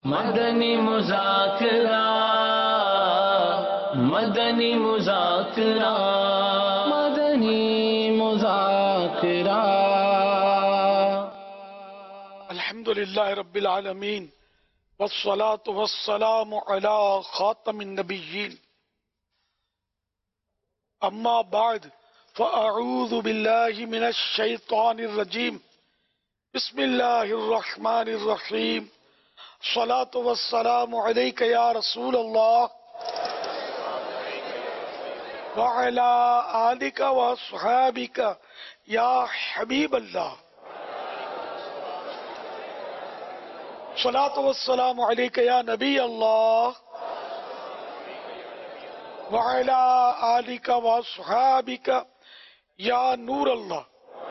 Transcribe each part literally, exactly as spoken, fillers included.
مدنی مذاکرہ مدنی مذاکرہ مدنی مذاکرہ الحمدللہ رب العالمین والصلاة والسلام علی خاتم النبیین اما بعد فاعوذ باللہ من الشیطان الرجیم بسم اللہ الرحمن الرحیم الصلاة والسلام علیک یا رسول اللہ وعلی آلک واصحابک یا حبیب اللہ الصلاة والسلام علیک یا نبی اللہ وعلی آلک واصحابک یا نور اللہ۔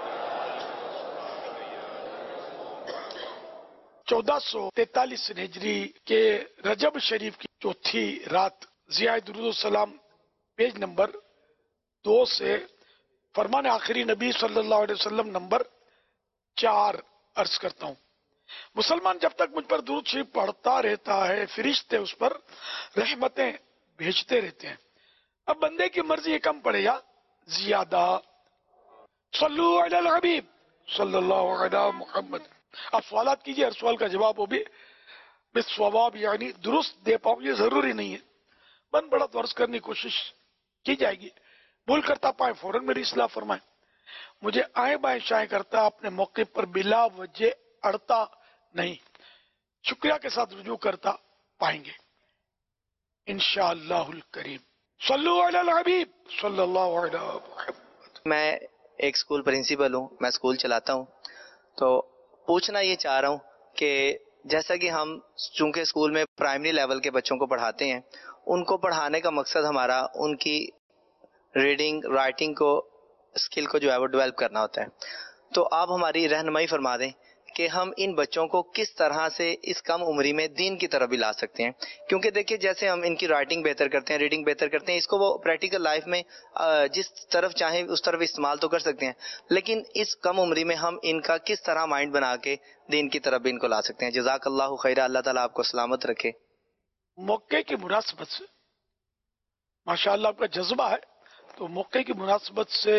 چودہ سو تینتالیس ہجری کے رجب شریف کی چوتھی رات ضیاء درود السلام پیج نمبر دو سے فرمان آخری نبی صلی اللہ علیہ وسلم نمبر چار عرض کرتا ہوں۔ مسلمان جب تک مجھ پر درود شریف پڑھتا رہتا ہے فرشتے اس پر رحمتیں بھیجتے رہتے ہیں۔ اب بندے کی مرضی یہ کم پڑے یا زیادہ۔ صلو علی الحبیب صلی اللہ علی محمد۔ آپ سوالات کیجئے، ہر سوال کا جواب ہو بھی بالصواب یعنی درست دے پاؤں یہ ضروری نہیں ہے، بن بڑا تو عرض کرنے کی کوشش کی جائے گی، بھول کرتا پائے فوراً میری اصلاح فرمائیں، مجھے آئیں بائیں شائیں کرتا اپنے موقع پر بلا وجہ اڑتا نہیں، شکریہ کے ساتھ رجوع کرتا پائیں گے انشاءاللہ الکریم۔ صلو علی الحبیب صلی اللہ علی محمد۔ میں ایک سکول پرنسپل ہوں، میں سکول چلاتا ہوں، تو پوچھنا یہ چاہ رہا ہوں کہ جیسا کہ ہم چونکہ سکول میں پرائمری لیول کے بچوں کو پڑھاتے ہیں، ان کو پڑھانے کا مقصد ہمارا ان کی ریڈنگ رائٹنگ کو اسکل کو جو ہے وہ ڈیولپ کرنا ہوتا ہے، تو آپ ہماری رہنمائی فرما دیں کہ ہم ان بچوں کو کس طرح سے اس کم عمری میں دین کی طرف بھی لا سکتے ہیں، کیونکہ دیکھیں جیسے ہم ان کی رائٹنگ بہتر کرتے ہیں، ریڈنگ بہتر کرتے ہیں، اس کو وہ پریکٹیکل لائف میں جس طرف چاہیں اس طرف استعمال تو کر سکتے ہیں، لیکن اس کم عمری میں ہم ان کا کس طرح مائنڈ بنا کے دین کی طرف بھی ان کو لا سکتے ہیں۔ جزاک اللہ خیرہ، اللہ تعالیٰ آپ کو سلامت رکھے۔ موقع کی مناسبت سے ماشاءاللہ آپ کا جذبہ ہے، تو موقع کی مناسبت سے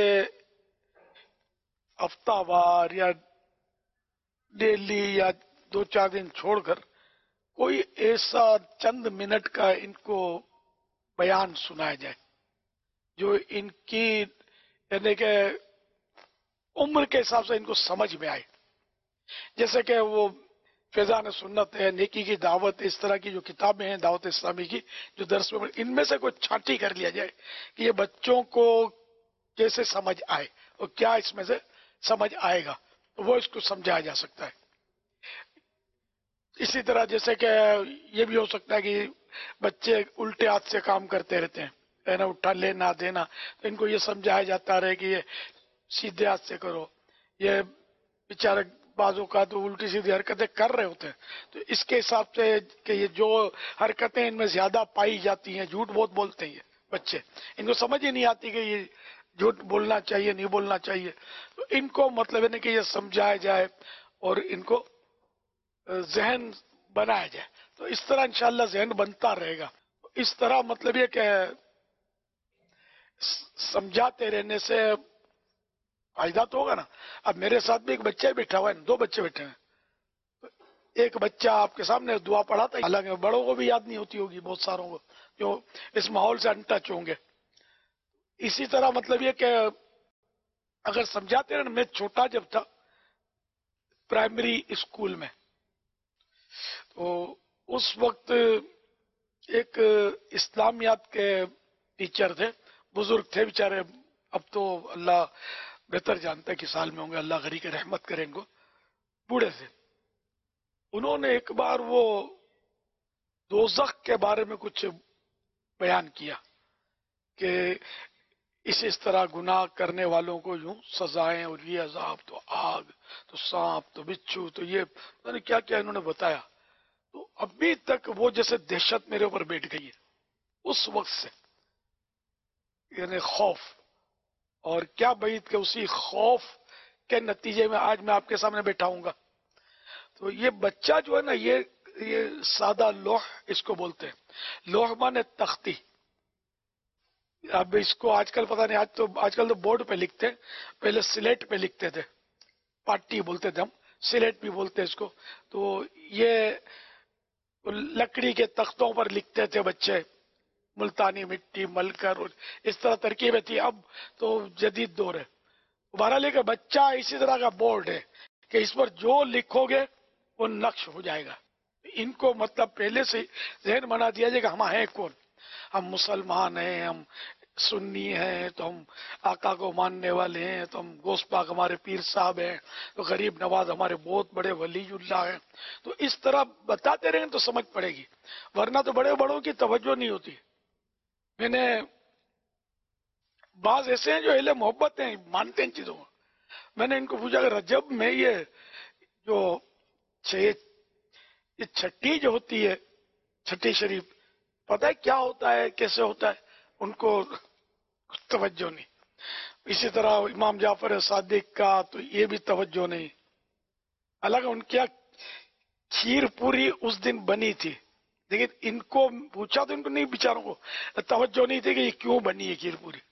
ہفتہ وار یا ڈیلی یا دو چار دن چھوڑ کر کوئی ایسا چند منٹ کا ان کو بیان سنایا جائے جو ان کی یعنی کہ عمر کے حساب سے ان کو سمجھ میں آئے، جیسے کہ وہ فیضان سنت ہے، نیکی کی دعوت، اس طرح کی جو کتابیں ہیں دعوت اسلامی کی جو درس میں، ان میں سے کوئی چھانٹی کر لیا جائے کہ یہ بچوں کو کیسے سمجھ آئے اور کیا اس میں سے سمجھ آئے گا، تو وہ اس کو سمجھایا جا سکتا ہے۔ اسی طرح جیسے کہ یہ بھی ہو سکتا ہے کہ بچے الٹے ہاتھ سے کام کرتے رہتے ہیں، نا اٹھا لینا دینا، تو ان کو یہ سمجھایا جاتا رہے کہ یہ سیدھے ہاتھ سے کرو، یہ بیچارے بعضوں کا تو الٹی سیدھی حرکتیں کر رہے ہوتے ہیں، تو اس کے حساب سے کہ یہ جو حرکتیں ان میں زیادہ پائی جاتی ہیں، جھوٹ بہت بولتے ہیں یہ بچے، ان کو سمجھ ہی نہیں آتی کہ یہ جھوٹ بولنا چاہیے نہیں بولنا چاہیے، تو ان کو مطلب ہے کہ یہ سمجھایا جائے اور ان کو ذہن بنایا جائے، تو اس طرح انشاءاللہ ذہن بنتا رہے گا۔ اس طرح مطلب یہ کہ سمجھاتے رہنے سے فائدہ تو ہوگا نا۔ اب میرے ساتھ بھی ایک بچہ بیٹھا ہوا ہے، دو بچے بیٹھے ہیں، ایک بچہ آپ کے سامنے دعا پڑھاتا ہے، حالانکہ بڑوں کو بھی یاد نہیں ہوتی ہوگی بہت ساروں کو جو اس ماحول سے ان ٹچ ہوں گے۔ اسی طرح مطلب یہ کہ اگر سمجھاتے رہے، میں چھوٹا جب تھا پرائمری اسکول میں، تو اس وقت ایک اسلامیات کے ٹیچر تھے، بزرگ تھے بیچارے، اب تو اللہ بہتر جانتا ہے کہ سال میں ہوں گے، اللہ غری کے رحمت کریں گے، بوڑھے تھے۔ انہوں نے ایک بار وہ دوزخ کے بارے میں کچھ بیان کیا کہ اس اس طرح گناہ کرنے والوں کو یوں سزائیں، اور یہ عذاب تو آگ، تو سانپ، تو بچھو، تو یہ پتہ نہیں کیا کیا انہوں نے بتایا، تو ابھی تک وہ جیسے دہشت میرے اوپر بیٹھ گئی ہے اس وقت سے، یعنی خوف، اور کیا بعید کہ اسی خوف کے نتیجے میں آج میں آپ کے سامنے بیٹھا ہوں گا۔ تو یہ بچہ جو ہے نا، یہ یہ سادہ لوح اس کو بولتے ہیں. لوح مانے تختی. اب اس کو آج کل پتہ نہیں، آج تو آج کل تو بورڈ پہ لکھتے ہیں، پہلے سلیٹ پہ لکھتے تھے، پاٹی بولتے تھے ہم، سلیٹ بھی بولتے ہیں اس کو. تو یہ لکڑی کے تختوں پر لکھتے تھے بچے، ملتانی مٹی مل کر، اس طرح ترکیبیں تھی. اب تو جدید دور ہے. بہرحال لے کہ بچہ اسی طرح کا بورڈ ہے کہ اس پر جو لکھو گے وہ نقش ہو جائے گا. ان کو مطلب پہلے سے ذہن بنا دیا جائے کہ ہم ہیں کون. ہم مسلمان ہیں، ہم سنی ہیں، تو ہم آقا کو ماننے والے ہیں، تو ہم غوث پاک ہمارے پیر صاحب ہیں، تو غریب نواز ہمارے بہت بڑے ولی اللہ ہیں. تو اس طرح بتاتے رہیں تو سمجھ پڑے گی، ورنہ تو بڑے بڑوں کی توجہ نہیں ہوتی. میں نے بعض ایسے ہیں جو اہل محبت ہیں، مانتے ہیں چیزوں کو. میں نے ان کو پوچھا کہ رجب میں یہ جو یہ چھٹی جو ہوتی ہے، چھٹی شریف، پتہ ہے کیا ہوتا ہے، کیسے ہوتا ہے؟ ان کو توجہ نہیں. اسی طرح امام جعفر صادق کا تو یہ بھی توجہ نہیں. حالانکہ ان کیا کھیر پوری اس دن بنی تھی، لیکن ان کو پوچھا تو ان کو نہیں، بیچاروں کو توجہ نہیں تھی کہ یہ کیوں بنی ہے کھیر پوری.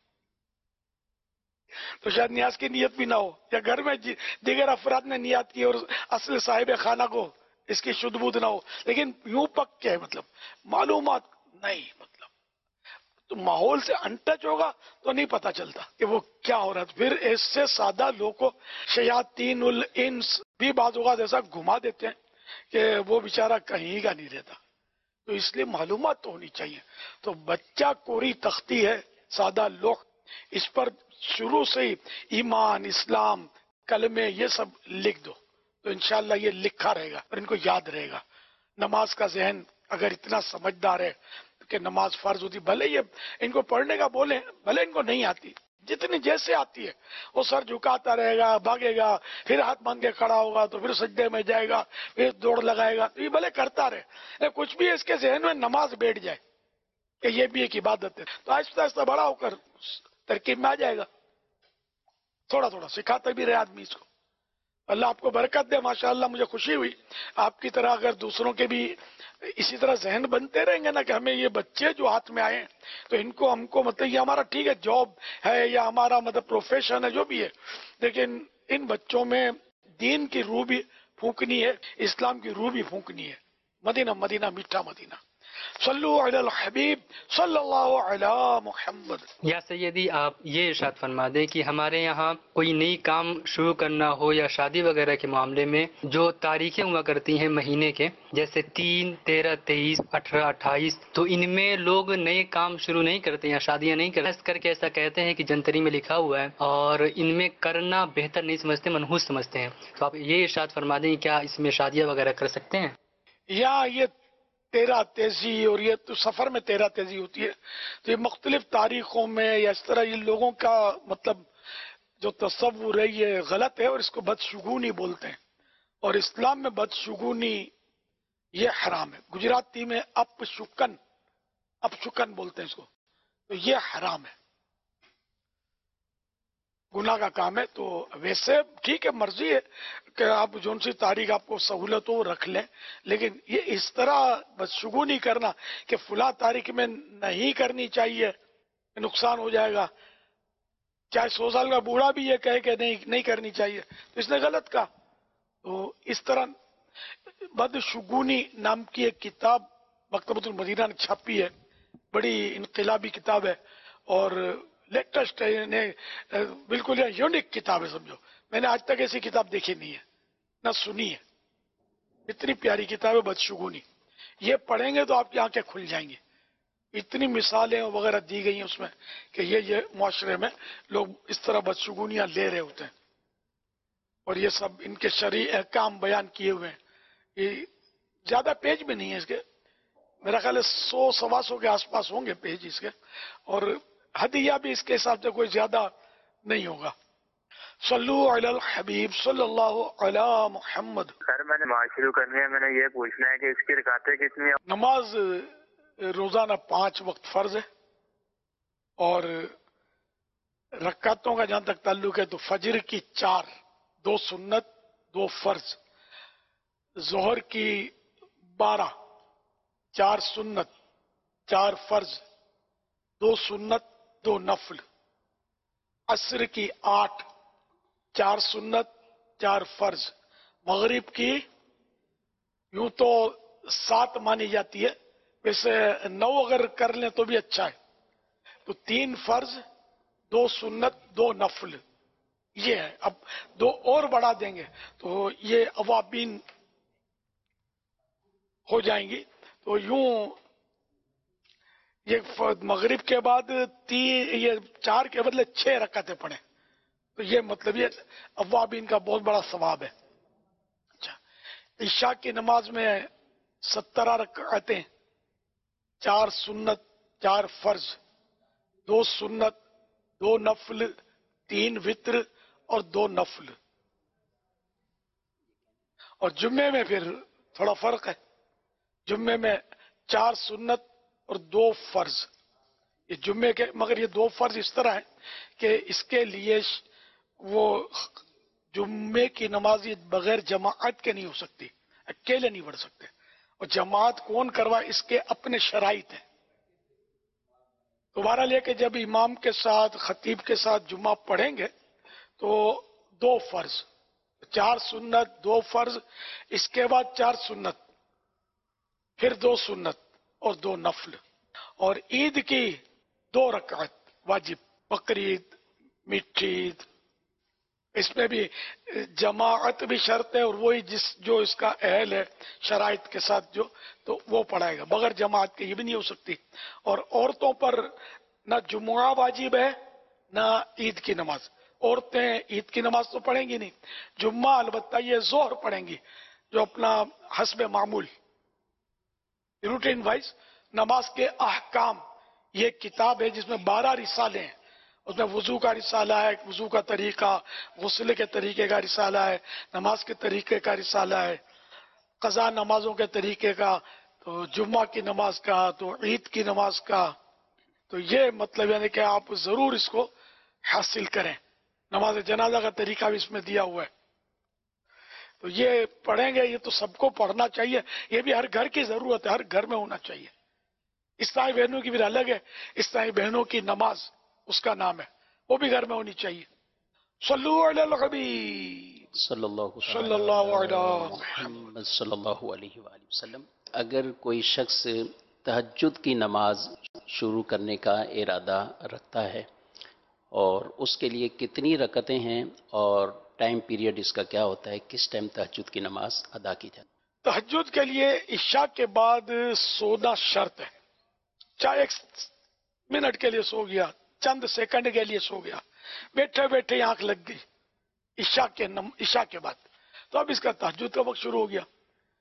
تو شاید نیاز کی نیت بھی نہ ہو، یا گھر میں دیگر افراد نے نیت کی اور اصل صاحب خانہ کو اس کی شد بود نہ ہو، لیکن یوں پک کے مطلب معلومات نہیں. مطلب تو ماحول سے انٹچ ہوگا تو نہیں پتا چلتا کہ وہ کیا ہو رہا ہے. پھر ایسے سادہ لوگوں کو شیاطین الانس بھی بعض اوقات ایسا گھما دیتے ہیں کہ وہ بیچارہ کہیں کا نہیں رہتا. تو اس لیے معلومات تو ہونی چاہیے. تو بچہ کوری تختی ہے، سادہ لوح، اس پر شروع سے ہی ایمان، اسلام، کلمے یہ سب لکھ دو تو انشاءاللہ یہ لکھا رہے گا اور ان کو یاد رہے گا. نماز کا ذہن اگر اتنا سمجھدار ہے کہ نماز فرض ہوتی، بھلے یہ ان کو پڑھنے کا بولیں، بھلے ان کو نہیں آتی، جتنی جیسے آتی ہے وہ سر جھکاتا رہے گا، بھاگے گا، پھر ہاتھ باندھ کے کھڑا ہوگا، تو پھر سجدے میں جائے گا، پھر دوڑ لگائے گا، تو یہ بھلے کرتا رہے. کچھ بھی اس کے ذہن میں نماز بیٹھ جائے کہ یہ بھی ایک عبادت ہے، تو آہستہ آہستہ بڑا ہو کر ترکیب میں آ جائے گا. تھوڑا تھوڑا سکھاتا بھی رہے آدمی اس کو. اللہ آپ کو برکت دے. ماشاءاللہ مجھے خوشی ہوئی آپ کی طرح اگر دوسروں کے بھی اسی طرح ذہن بنتے رہیں گے نا کہ ہمیں یہ بچے جو ہاتھ میں آئے ہیں تو ان کو ہم کو مطلب یہ ہمارا ٹھیک ہے جاب ہے یا ہمارا مطلب پروفیشن ہے جو بھی ہے، لیکن ان بچوں میں دین کی روح بھی پھونکنی ہے، اسلام کی روح بھی پھونکنی ہے. مدینہ مدینہ میٹھا مدینہ. صلو علی الحبیب صلی اللہ علی محمد. یا سیدی آپ یہ ارشاد فرما دیں کہ ہمارے یہاں کوئی نئی کام شروع کرنا ہو یا شادی وغیرہ کے معاملے میں جو تاریخیں ہوا کرتی ہیں مہینے کے، جیسے تین، تیرہ، تیئیس، اٹھارہ، اٹھائیس، تو ان میں لوگ نئے کام شروع نہیں کرتے یا شادیاں نہیں کرتے، خاص کر کے ایسا کہتے ہیں کہ جنتری میں لکھا ہوا ہے اور ان میں کرنا بہتر نہیں سمجھتے، منحوس سمجھتے ہیں. تو آپ یہ ارشاد فرما دیں کیا اس میں شادیاں وغیرہ کر سکتے ہیں؟ یا یہ تیرہ تیزی اور یہ تو سفر میں تیرہ تیزی ہوتی ہے، تو یہ مختلف تاریخوں میں یا اس طرح یہ لوگوں کا مطلب جو تصور ہے یہ غلط ہے اور اس کو بدشگونی بولتے ہیں. اور اسلام میں بدشگونی یہ حرام ہے. گجراتی میں اپ شکن اپ شکن بولتے ہیں اس کو، تو یہ حرام ہے، گناہ کا کام ہے. تو ویسے ٹھیک ہے، مرضی ہے کہ آپ جون سی تاریخ آپ کو سہولت ہو رکھ لیں، لیکن یہ اس طرح بدشگونی کرنا کہ فلاں تاریخ میں نہیں کرنی چاہیے، نقصان ہو جائے گا. چاہے سو سال کا بوڑھا بھی یہ کہے کہ نہیں نہیں کرنی چاہیے تو اس نے غلط کہا. تو اس طرح بدشگونی نام کی ایک کتاب مکتبۃ المدینہ نے چھاپی ہے، بڑی انقلابی کتاب ہے اور لیٹسٹ ہے، بالکل یونیک کتاب ہے سمجھو. میں نے آج تک ایسی کتاب دیکھی نہیں ہے نہ سنی ہے. اتنی پیاری کتاب ہے بدشگونی. یہ پڑھیں گے تو آپ کی آنکھیں کھل جائیں گی. اتنی مثالیں وغیرہ دی گئی ہیں اس میں کہ یہ یہ معاشرے میں لوگ اس طرح بدشگونیاں لے رہے ہوتے ہیں اور یہ سب ان کے شرعی احکام بیان کیے ہوئے ہیں. یہ زیادہ پیج بھی نہیں ہے اس کے، میرا خیال ہے سو سوا سو کے آس پاس ہوں گے پیج اس کے، اور ہدیہ بھی اس کے حساب سے کوئی زیادہ نہیں ہوگا. صلو علی الحبیب صلی اللہ علی محمد. سر میں نے نماز شروع کرنی ہے، میں نے یہ پوچھنا ہے کہ اس کی رکعتیں کتنی ہیں؟ نماز روزانہ پانچ وقت فرض ہے اور رکعتوں کا جہاں تک تعلق ہے تو فجر کی چار، دو سنت دو فرض، ظہر کی بارہ، چار سنت، چار فرض، دو سنت، دو نفل. عصر کی آٹھ، چار سنت، چار فرض. مغرب کی یوں تو سات مانی جاتی ہے، ویسے نو اگر کر لیں تو بھی اچھا ہے. تو تین فرض، دو سنت، دو نفل، یہ ہے. اب دو اور بڑھا دیں گے تو یہ اوابین ہو جائیں گی. تو یوں یہ مغرب کے بعد تین، یہ چار کے بدلے چھ رکعتیں پڑھیں تو یہ مطلب یہ اوابین کا بہت بڑا ثواب ہے. اچھا، عشاء کی نماز میں سترہ رکعتیں، چار سنت، چار فرض، دو سنت، دو نفل، تین وتر اور دو نفل. اور جمعے میں پھر تھوڑا فرق ہے. جمعے میں چار سنت اور دو فرض. یہ جمعے کے، مگر یہ دو فرض اس طرح ہے کہ اس کے لیے وہ جمعے کی نماز یہ بغیر جماعت کے نہیں ہو سکتی، اکیلے نہیں پڑھ سکتے. اور جماعت کون کروا، اس کے اپنے شرائط ہیں. دوبارہ لے کے جب امام کے ساتھ، خطیب کے ساتھ جمعہ پڑھیں گے تو دو فرض، چار سنت، دو فرض، اس کے بعد چار سنت، پھر دو سنت اور دو نفل. اور عید کی دو رکعت واجب، بقرعید، میٹھی عید، اس میں بھی جماعت بھی شرط ہے، اور وہی جس جو اس کا اہل ہے شرائط کے ساتھ جو، تو وہ پڑھائے گا. بغیر جماعت کے یہ بھی نہیں ہو سکتی. اور عورتوں پر نہ جمعہ واجب ہے نہ عید کی نماز. عورتیں عید کی نماز تو پڑھیں گی نہیں، جمعہ البتہ یہ ظہر پڑھیں گی، جو اپنا حسب معمول روٹین وائز. نماز کے احکام، یہ کتاب ہے جس میں بارہ رسالے ہیں. اس میں وضو کا رسالہ ہے، وضو کا طریقہ، غسل کے طریقے کا رسالہ ہے، نماز کے طریقے کا رسالہ ہے، قضا نمازوں کے طریقے کا، تو جمعہ کی نماز کا، تو عید کی نماز کا. تو یہ مطلب یعنی کہ آپ ضرور اس کو حاصل کریں. نماز جنازہ کا طریقہ بھی اس میں دیا ہوا ہے. تو یہ پڑھیں گے، یہ تو سب کو پڑھنا چاہیے. یہ بھی ہر گھر کی ضرورت ہے، ہر گھر میں ہونا چاہیے. عیسائی بہنوں کی بھی الگ ہے، عیسائی بہنوں کی نماز اس کا نام ہے، وہ بھی گھر میں ہونی چاہیے. صلو علی الحبیب صلی اللہ صلی اللہ علیہ محمد. محمد صلی اللہ علیہ وآلہ وسلم. اگر کوئی شخص تہجد کی نماز شروع کرنے کا ارادہ رکھتا ہے اور اس کے لیے کتنی رکعتیں ہیں اور ٹائم پیریڈ اس کا کیا ہوتا ہے، کس ٹائم تہجد کی نماز ادا کی جاتی ہے؟ تہجد کے لیے عشاء کے بعد سونا شرط ہے. چاہے ایک منٹ کے لیے سو گیا، چند سیکنڈ کے لیے سو گیا، بیٹھے بیٹھے آنکھ لگ گئی عشاء کے نم... عشاء کے بعد، تو اب اس کا تہجد کا وقت شروع ہو گیا.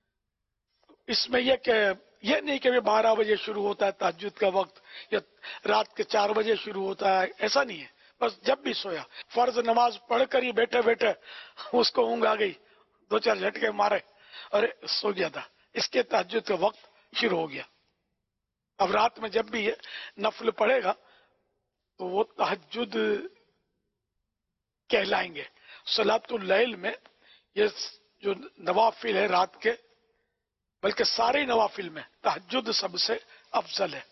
اس میں یہ کہ یہ نہیں کہ بارہ بجے شروع ہوتا ہے تہجد کا وقت یا رات کے چار بجے شروع ہوتا ہے، ایسا نہیں ہے. بس جب بھی سویا، فرض نماز پڑھ کر ہی بیٹھے بیٹھے اس کو اونگ آ گئی، دو چار جھٹکے مارے اور سو گیا تھا، اس کے تہجد کا وقت شروع ہو گیا. اب رات میں جب بھی یہ نفل پڑھے گا تو وہ تہجد کہلائیں گے. صلاۃ اللیل میں یہ جو نوافل ہے رات کے، بلکہ سارے نوافل میں تہجد سب سے افضل ہے.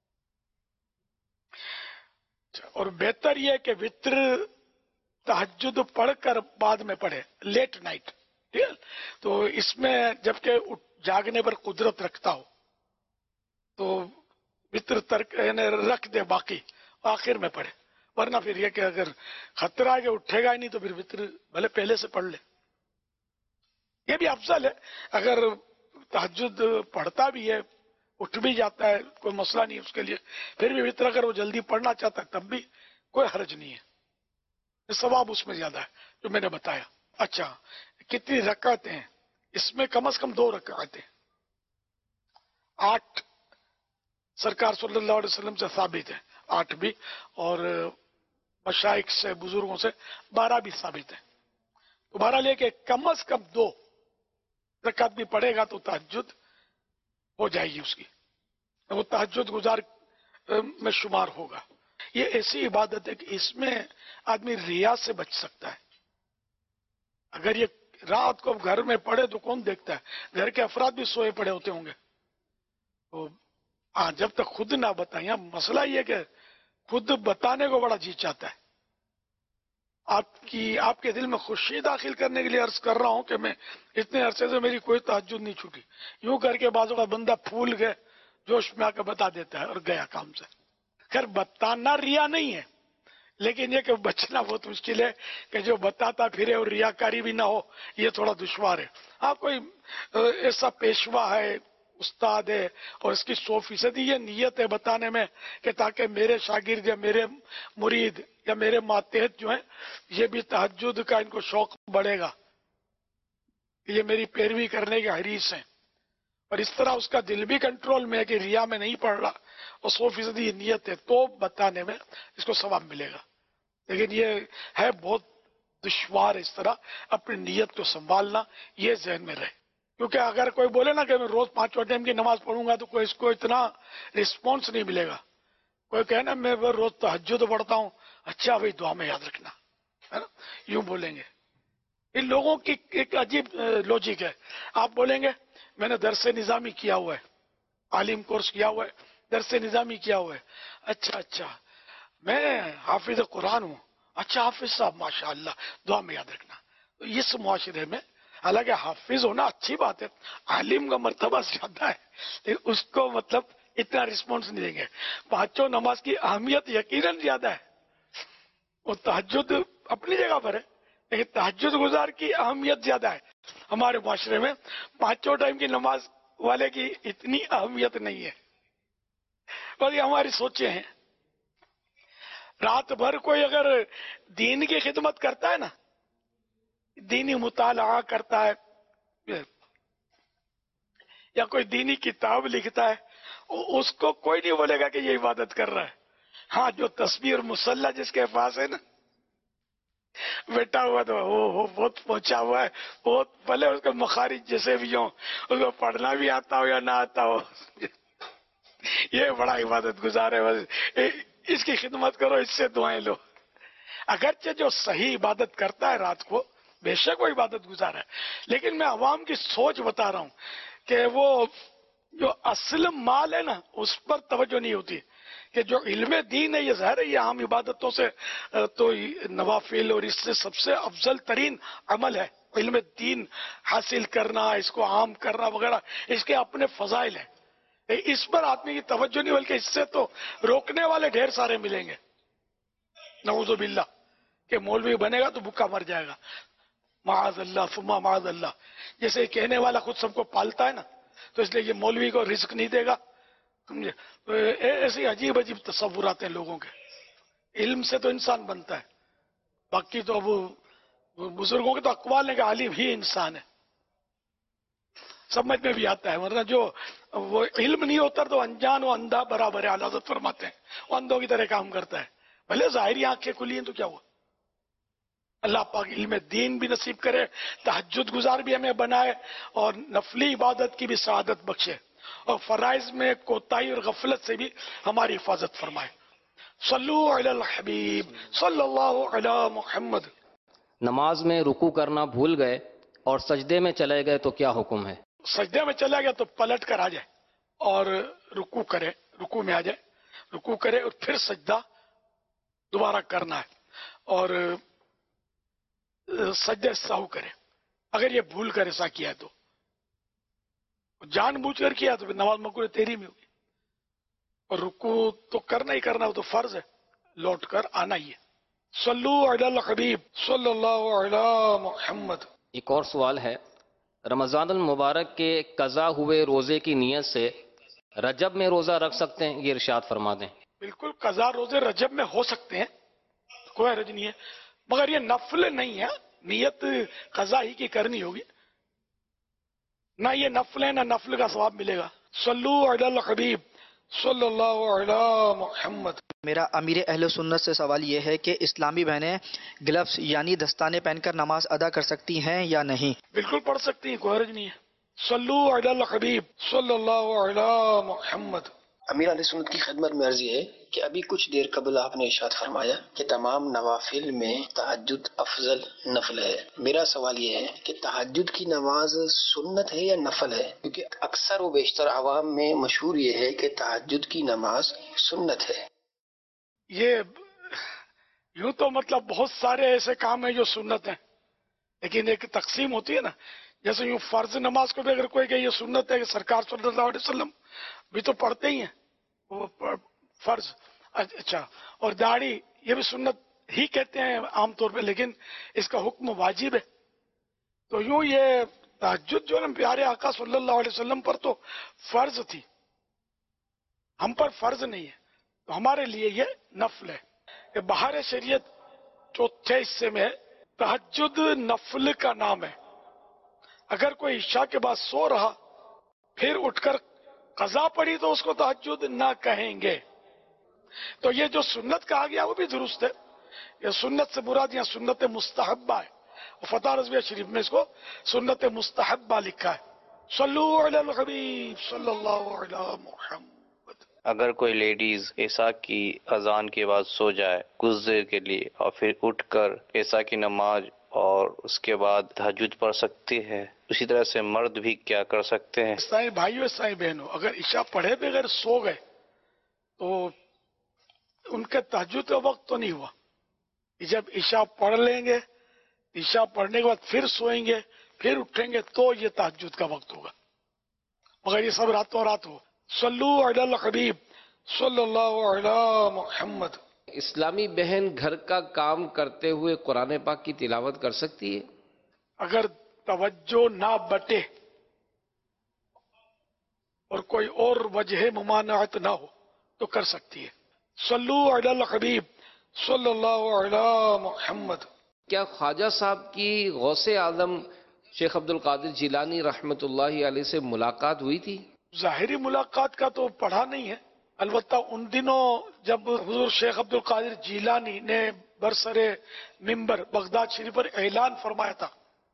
اور بہتر یہ کہ وتر تہجد پڑھ کر بعد میں پڑھے، لیٹ نائٹ. تو اس میں جبکہ جاگنے پر قدرت رکھتا ہو تو وتر ترک یعنی رکھ دے، باقی آخر میں پڑھے. ورنہ پھر یہ کہ اگر خطرہ ہے کہ اٹھے گا ہی نہیں تو پھر وتر بھلے پہلے سے پڑھ لے، یہ بھی افضل ہے. اگر تہجد پڑھتا بھی ہے، اٹھ بھی جاتا ہے، کوئی مسئلہ نہیں اس کے لیے، پھر بھی وتر اگر وہ جلدی پڑھنا چاہتا ہے تب بھی کوئی حرج نہیں ہے، ثواب اس میں زیادہ ہے جو میں نے بتایا. اچھا، کتنی رکعتیں ہیں؟ اس میں کم از کم دو رکعتیں. آٹھ سرکار صلی اللہ علیہ وسلم سے ثابت ہے، آٹھ بھی، اور مشائخ سے، بزرگوں سے بارہ بھی ثابت ہے. تو بارہ لے کے کم از کم دو رکعت بھی پڑھے گا تو تہجد ہو جائے گی اس کی، وہ تہجد گزار میں شمار ہوگا. یہ ایسی عبادت ہے کہ اس میں آدمی ریا سے بچ سکتا ہے. اگر یہ رات کو گھر میں پڑے تو کون دیکھتا ہے؟ گھر کے افراد بھی سوئے پڑے ہوتے ہوں گے. تو ہاں جب تک خود نہ بتائیں. مسئلہ یہ کہ خود بتانے کو بڑا جی چاہتا ہے. آپ کی آپ کے دل میں خوشی داخل کرنے کے لیے عرض کر رہا ہوں کہ میں اتنے عرصے سے میری کوئی تہجد نہیں چھوٹی. یوں کر کے بعضوں کا بندہ پھول گئے جوش میں آ کے بتا دیتا ہے اور گیا کام سے. خیر بتانا ریا نہیں ہے، لیکن یہ کہ بچنا بہت مشکل ہے کہ جو بتاتا پھرے اور ریاکاری بھی نہ ہو، یہ تھوڑا دشوار ہے. ہاں کوئی ایسا پیشوا ہے، استاد ہے، اور اس کی سو فیصدی یہ نیت ہے بتانے میں کہ تاکہ میرے شاگرد یا میرے مرید یا میرے ماتحت جو ہیں یہ بھی تہجد کا ان کو شوق بڑھے گا، یہ میری پیروی کرنے کے حریص ہیں. اور اس طرح اس کا دل بھی کنٹرول میں ہے کہ ریا میں نہیں پڑ رہا اور سو فیصدی یہ نیت ہے، تو بتانے میں اس کو ثواب ملے گا. لیکن یہ ہے بہت دشوار اس طرح اپنی نیت کو سنبھالنا، یہ ذہن میں رہے. کیونکہ اگر کوئی بولے نا کہ میں روز پانچوں ٹائم کی نماز پڑھوں گا تو کوئی اس کو اتنا رسپانس نہیں ملے گا. کوئی کہے نا میں روز تہجد پڑھتا ہوں، اچھا بھائی دعا میں یاد رکھنا، ہے نا، یوں بولیں گے. ان لوگوں کی ایک عجیب لوجک ہے. آپ بولیں گے میں نے درس نظامی کیا ہوا ہے، عالم کورس کیا ہوا ہے، درس نظامی کیا ہوا ہے. اچھا اچھا میں حافظ قرآن ہوں. اچھا حافظ صاحب ماشاء اللہ دعا میں یاد رکھنا. اس معاشرے میں حالانکہ حافظ ہونا اچھی بات ہے، عالم کا مرتبہ زیادہ ہے، لیکن اس کو مطلب اتنا رسپانس نہیں دیں گے. پانچوں نماز کی اہمیت یقیناً زیادہ ہے، اور تہجد اپنی جگہ پر ہے، لیکن تہجد گزار کی اہمیت زیادہ ہے. ہمارے معاشرے میں پانچوں ٹائم کی نماز والے کی اتنی اہمیت نہیں ہے. اور یہ ہماری سوچیں ہیں. رات بھر کوئی اگر دین کی خدمت کرتا ہے نا، دینی مطالعہ کرتا ہے یا کوئی دینی کتاب لکھتا ہے، اس کو کوئی نہیں بولے گا کہ یہ عبادت کر رہا ہے. ہاں جو تسبیح اور مصلی جس کے پاس ہے نا، بیٹا ہوا تو وہ بہت پہنچا ہوا ہے، بہت بھلے اس کے مخارج جیسے بھی ہوں، اس کو پڑھنا بھی آتا ہو یا نہ آتا ہو، یہ بڑا عبادت گزار ہے، اس کی خدمت کرو، اس سے دعائیں لو. اگرچہ جو صحیح عبادت کرتا ہے رات کو بے شک وہ عبادت گزار ہے، لیکن میں عوام کی سوچ بتا رہا ہوں کہ وہ جو اصل مال ہے نا اس پر توجہ نہیں ہوتی. کہ جو علم دین ہے یہ ظاہر ہے یہ عام عبادتوں سے تو نوافل اور اس سے سب سے افضل ترین عمل ہے. علم دین حاصل کرنا، اس کو عام کرنا وغیرہ، اس کے اپنے فضائل ہیں. اس پر آدمی کی توجہ نہیں، بلکہ اس سے تو روکنے والے ڈھیر سارے ملیں گے. نعوذ باللہ کہ مولوی بنے گا تو بھوکا مر جائے گا، معاذ اللہ ثم معاذ اللہ. جیسے کہنے والا خود سب کو پالتا ہے نا، تو اس لیے یہ مولوی کو رزق نہیں دے گا. سمجھے؟ ایسی عجیب عجیب تصورات ہیں لوگوں کے. علم سے تو انسان بنتا ہے، باقی تو وہ بزرگوں کے تو اقوال ہیں کہ عالم ہی انسان ہے. سمجھ میں بھی آتا ہے، ورنہ جو وہ علم نہیں ہوتا تو انجان و اندھا برابر ہے. حضرت فرماتے ہیں وہ اندھوں کی طرح کام کرتا ہے، بھلے ظاہری آنکھیں کھلی ہیں تو کیا ہوا. اللہ پاک علم دین بھی نصیب کرے، تہجد گزار بھی ہمیں بنائے، اور نفلی عبادت کی بھی سعادت بخشے، اور فرائض میں کوتاہی اور غفلت سے بھی ہماری حفاظت فرمائے. صلو علی الحبیب صلی اللہ علی محمد. نماز میں رکوع کرنا بھول گئے اور سجدے میں چلے گئے تو کیا حکم ہے؟ سجدے میں چلا گیا تو پلٹ کر آ جائے اور رکوع کرے، رکوع میں آ جائے، رکوع کرے اور پھر سجدہ دوبارہ کرنا ہے، اور سجدہ سہو کرے. اگر یہ بھول کر ایسا کیا تو، جان بوجھ کر کیا تو پھر نماز مقبول تیری میں ہوگی. اور رکوع تو کرنا ہی کرنا، وہ تو فرض ہے، لوٹ کر آنا ہی ہے. صلو علی الحبیب صلی اللہ علی محمد. ایک اور سوال ہے، رمضان المبارک کے قضا ہوئے روزے کی نیت سے رجب میں روزہ رکھ سکتے ہیں؟ یہ ارشاد فرما دیں. بالکل قضا روزے رجب میں ہو سکتے ہیں، کوئی حرج نہیں ہے، مگر یہ نفل نہیں ہے. نیت قضا ہی کی کرنی ہوگی، نہ یہ نفل ہے نہ نفل کا ثواب ملے گا. صلو علی الحبیب صلی اللہ علی محمد. میرا امیر اہل سنت سے سوال یہ ہے کہ اسلامی بہنیں گلفز یعنی دستانے پہن کر نماز ادا کر سکتی ہیں یا نہیں؟ بالکل پڑھ سکتی ہیں، کوئی حرج نہیں ہے. صلو علی الحبیب صلی اللہ علی محمد. امیر علیہ سنت کی خدمت میں عرض یہ ہے کہ ابھی کچھ دیر قبل آپ نے ارشاد فرمایا کہ تمام نوافل میں تہجد افضل نفل ہے. میرا سوال یہ ہے کہ تہجد کی نماز سنت ہے یا نفل ہے؟ کیونکہ اکثر و بیشتر عوام میں مشہور یہ ہے کہ تہجد کی نماز سنت ہے. یہ یوں تو مطلب بہت سارے ایسے کام ہیں جو سنت ہیں، لیکن ایک تقسیم ہوتی ہے نا. جیسے یوں فرض نماز کو بھی اگر کوئی کہ یہ سنت ہے کہ سرکار صلی اللہ علیہ وسلم بھی تو پڑھتے ہی ہیں وہ فرض. اچھا، اور داڑھی یہ بھی سنت ہی کہتے ہیں عام طور پہ، لیکن اس کا حکم واجب ہے. تو یوں یہ تہجد جو ہے نا پیارے آقا صلی اللہ علیہ وسلم پر تو فرض تھی، ہم پر فرض نہیں ہے، تو ہمارے لیے یہ نفل ہے. کہ بہار شریعت چوتھے حصے میں تہجد نفل کا نام ہے. اگر کوئی عشاء کے بعد سو رہا پھر اٹھ کر قضا پڑی تو اس کو تہجد نہ کہیں گے. تو یہ جو سنت کہا گیا وہ بھی درست ہے. یہ سنت سے مراد یہاں سنت مستحبہ ہے. فتح رضویہ شریف میں اس کو سنت مستحبہ لکھا ہے. صلو علی الحبیب صلی اللہ علی محمد. اگر کوئی لیڈیز عشاء کی اذان کے بعد سو جائے کچھ دیر کے لیے اور پھر اٹھ کر عشاء کی نماز اور اس کے بعد تہجد پڑھ سکتی ہے، اسی طرح سے مرد بھی کیا کر سکتے ہیں؟ عیسائی بھائیو عیسائی بہنوں، اگر عشاء پڑھے بغیر سو گئے تو ان کے تہجد کا وقت تو نہیں ہوا. جب عشاء پڑھ لیں گے، عشاء پڑھنے کے بعد پھر سوئیں گے پھر اٹھیں گے تو یہ تہجد کا وقت ہوگا، مگر یہ سب راتوں رات ہو. صلو علی الحبیب صلی اللہ علی محمد. اسلامی بہن گھر کا کام کرتے ہوئے قرآن پاک کی تلاوت کر سکتی ہے؟ اگر توجہ نہ بٹے اور کوئی اور وجہ ممانعت نہ ہو تو کر سکتی ہے. صلو علی الحبیب صلی اللہ علی محمد. کیا خواجہ صاحب کی غوث اعظم شیخ عبد القادر جیلانی رحمۃ اللہ علیہ سے ملاقات ہوئی تھی؟ ظاہری ملاقات کا تو پڑھا نہیں ہے، البتہ ان دنوں جب حضور شیخ عبد القادر جیلانی نے برسر ممبر بغداد شریف پر اعلان فرمایا تھا،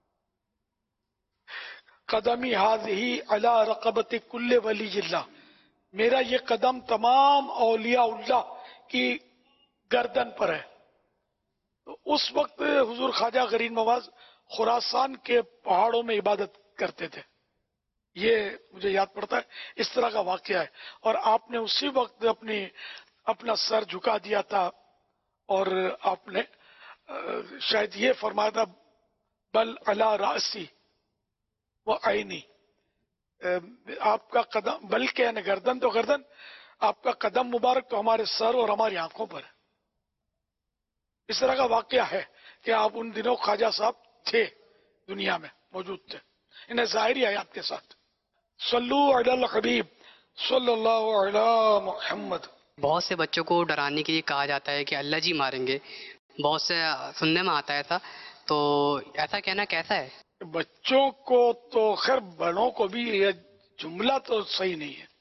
قدمی ہذہ علی رقبت کل ولی اللہ، میرا یہ قدم تمام اولیاء اللہ کی گردن پر ہے. تو اس وقت حضور خواجہ غرین نواز خراسان کے پہاڑوں میں عبادت کرتے تھے. یہ مجھے یاد پڑتا ہے، اس طرح کا واقعہ ہے. اور آپ نے اسی وقت اپنی اپنا سر جھکا دیا تھا اور آپ نے شاید یہ فرمایا تھا بل علی راسی و عینی، آپ کا قدم بلکہ یعنی گردن تو گردن، آپ کا قدم مبارک تو ہمارے سر اور ہماری آنکھوں پر ہے. اس طرح کا واقعہ ہے کہ آپ ان دنوں خواجہ صاحب تھے، دنیا میں موجود تھے، انہیں ظاہری حیات کے ساتھ. صلو علی الحبیب صلی اللہ علی محمد. بہت سے بچوں کو ڈرانے کے لیے کہا جاتا ہے کہ اللہ جی ماریں گے، بہت سے سننے میں آتا ہے ایسا، تو ایسا کہنا کیسا ہے؟ بچوں کو تو خیر، بڑوں کو بھی یہ جملہ تو صحیح نہیں ہے،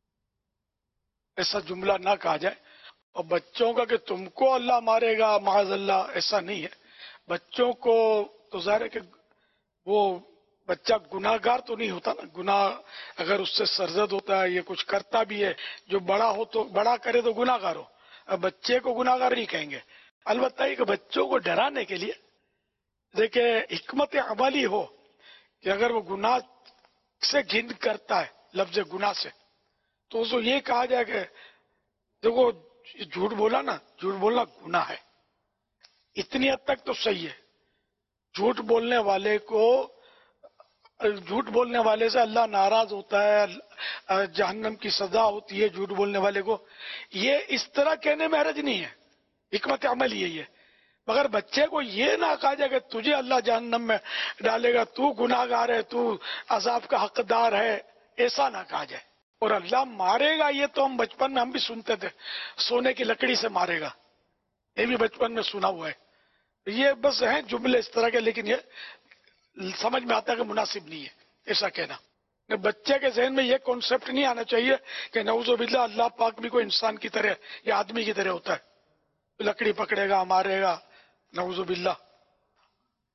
ایسا جملہ نہ کہا جائے. اور بچوں کا کہ تم کو اللہ مارے گا معاذ اللہ، ایسا نہیں ہے. بچوں کو تو ظاہر ہے کہ وہ بچہ گناہ گار تو نہیں ہوتا نا، گناہ اگر اس سے سرزد ہوتا ہے، یہ کچھ کرتا بھی ہے، جو بڑا ہو تو بڑا کرے تو گناہ گار ہو. اب بچے کو گناہ گار نہیں کہیں گے. البتہ یہ کہ بچوں کو ڈرانے کے لیے دیکھیں حکمت عملی ہو کہ اگر وہ گناہ سے گھن کرتا ہے، لفظ گناہ سے، تو اس کو یہ کہا جائے کہ دیکھو جھوٹ بولا نا، جھوٹ بولنا گناہ ہے. اتنی حد تک تو صحیح ہے. جھوٹ بولنے والے کو، جھوٹ بولنے والے سے اللہ ناراض ہوتا ہے، جہنم کی سزا ہوتی ہے جھوٹ بولنے والے کو. یہ اس طرح کہنے میں حرج نہیں ہے، حکمت عمل یہی ہے. مگر بچے کو یہ نہ کہا جائے کہ تجھے اللہ جہنم میں ڈالے گا، تو گناہ گار ہے، تو عذاب کا حقدار ہے، ایسا نہ کہا جائے. اور اللہ مارے گا، یہ تو ہم بچپن میں ہم بھی سنتے تھے، سونے کی لکڑی سے مارے گا، یہ بھی بچپن میں سنا ہوا ہے. یہ بس ہیں جملے اس طرح کے، لیکن یہ سمجھ میں آتا ہے کہ مناسب نہیں ہے ایسا کہنا. بچے کے ذہن میں یہ کانسیپٹ نہیں آنا چاہیے کہ نعوذ باللہ اللہ پاک بھی کوئی انسان کی طرح یا آدمی کی طرح ہوتا ہے، لکڑی پکڑے گا، مارے گا، نعوذ باللہ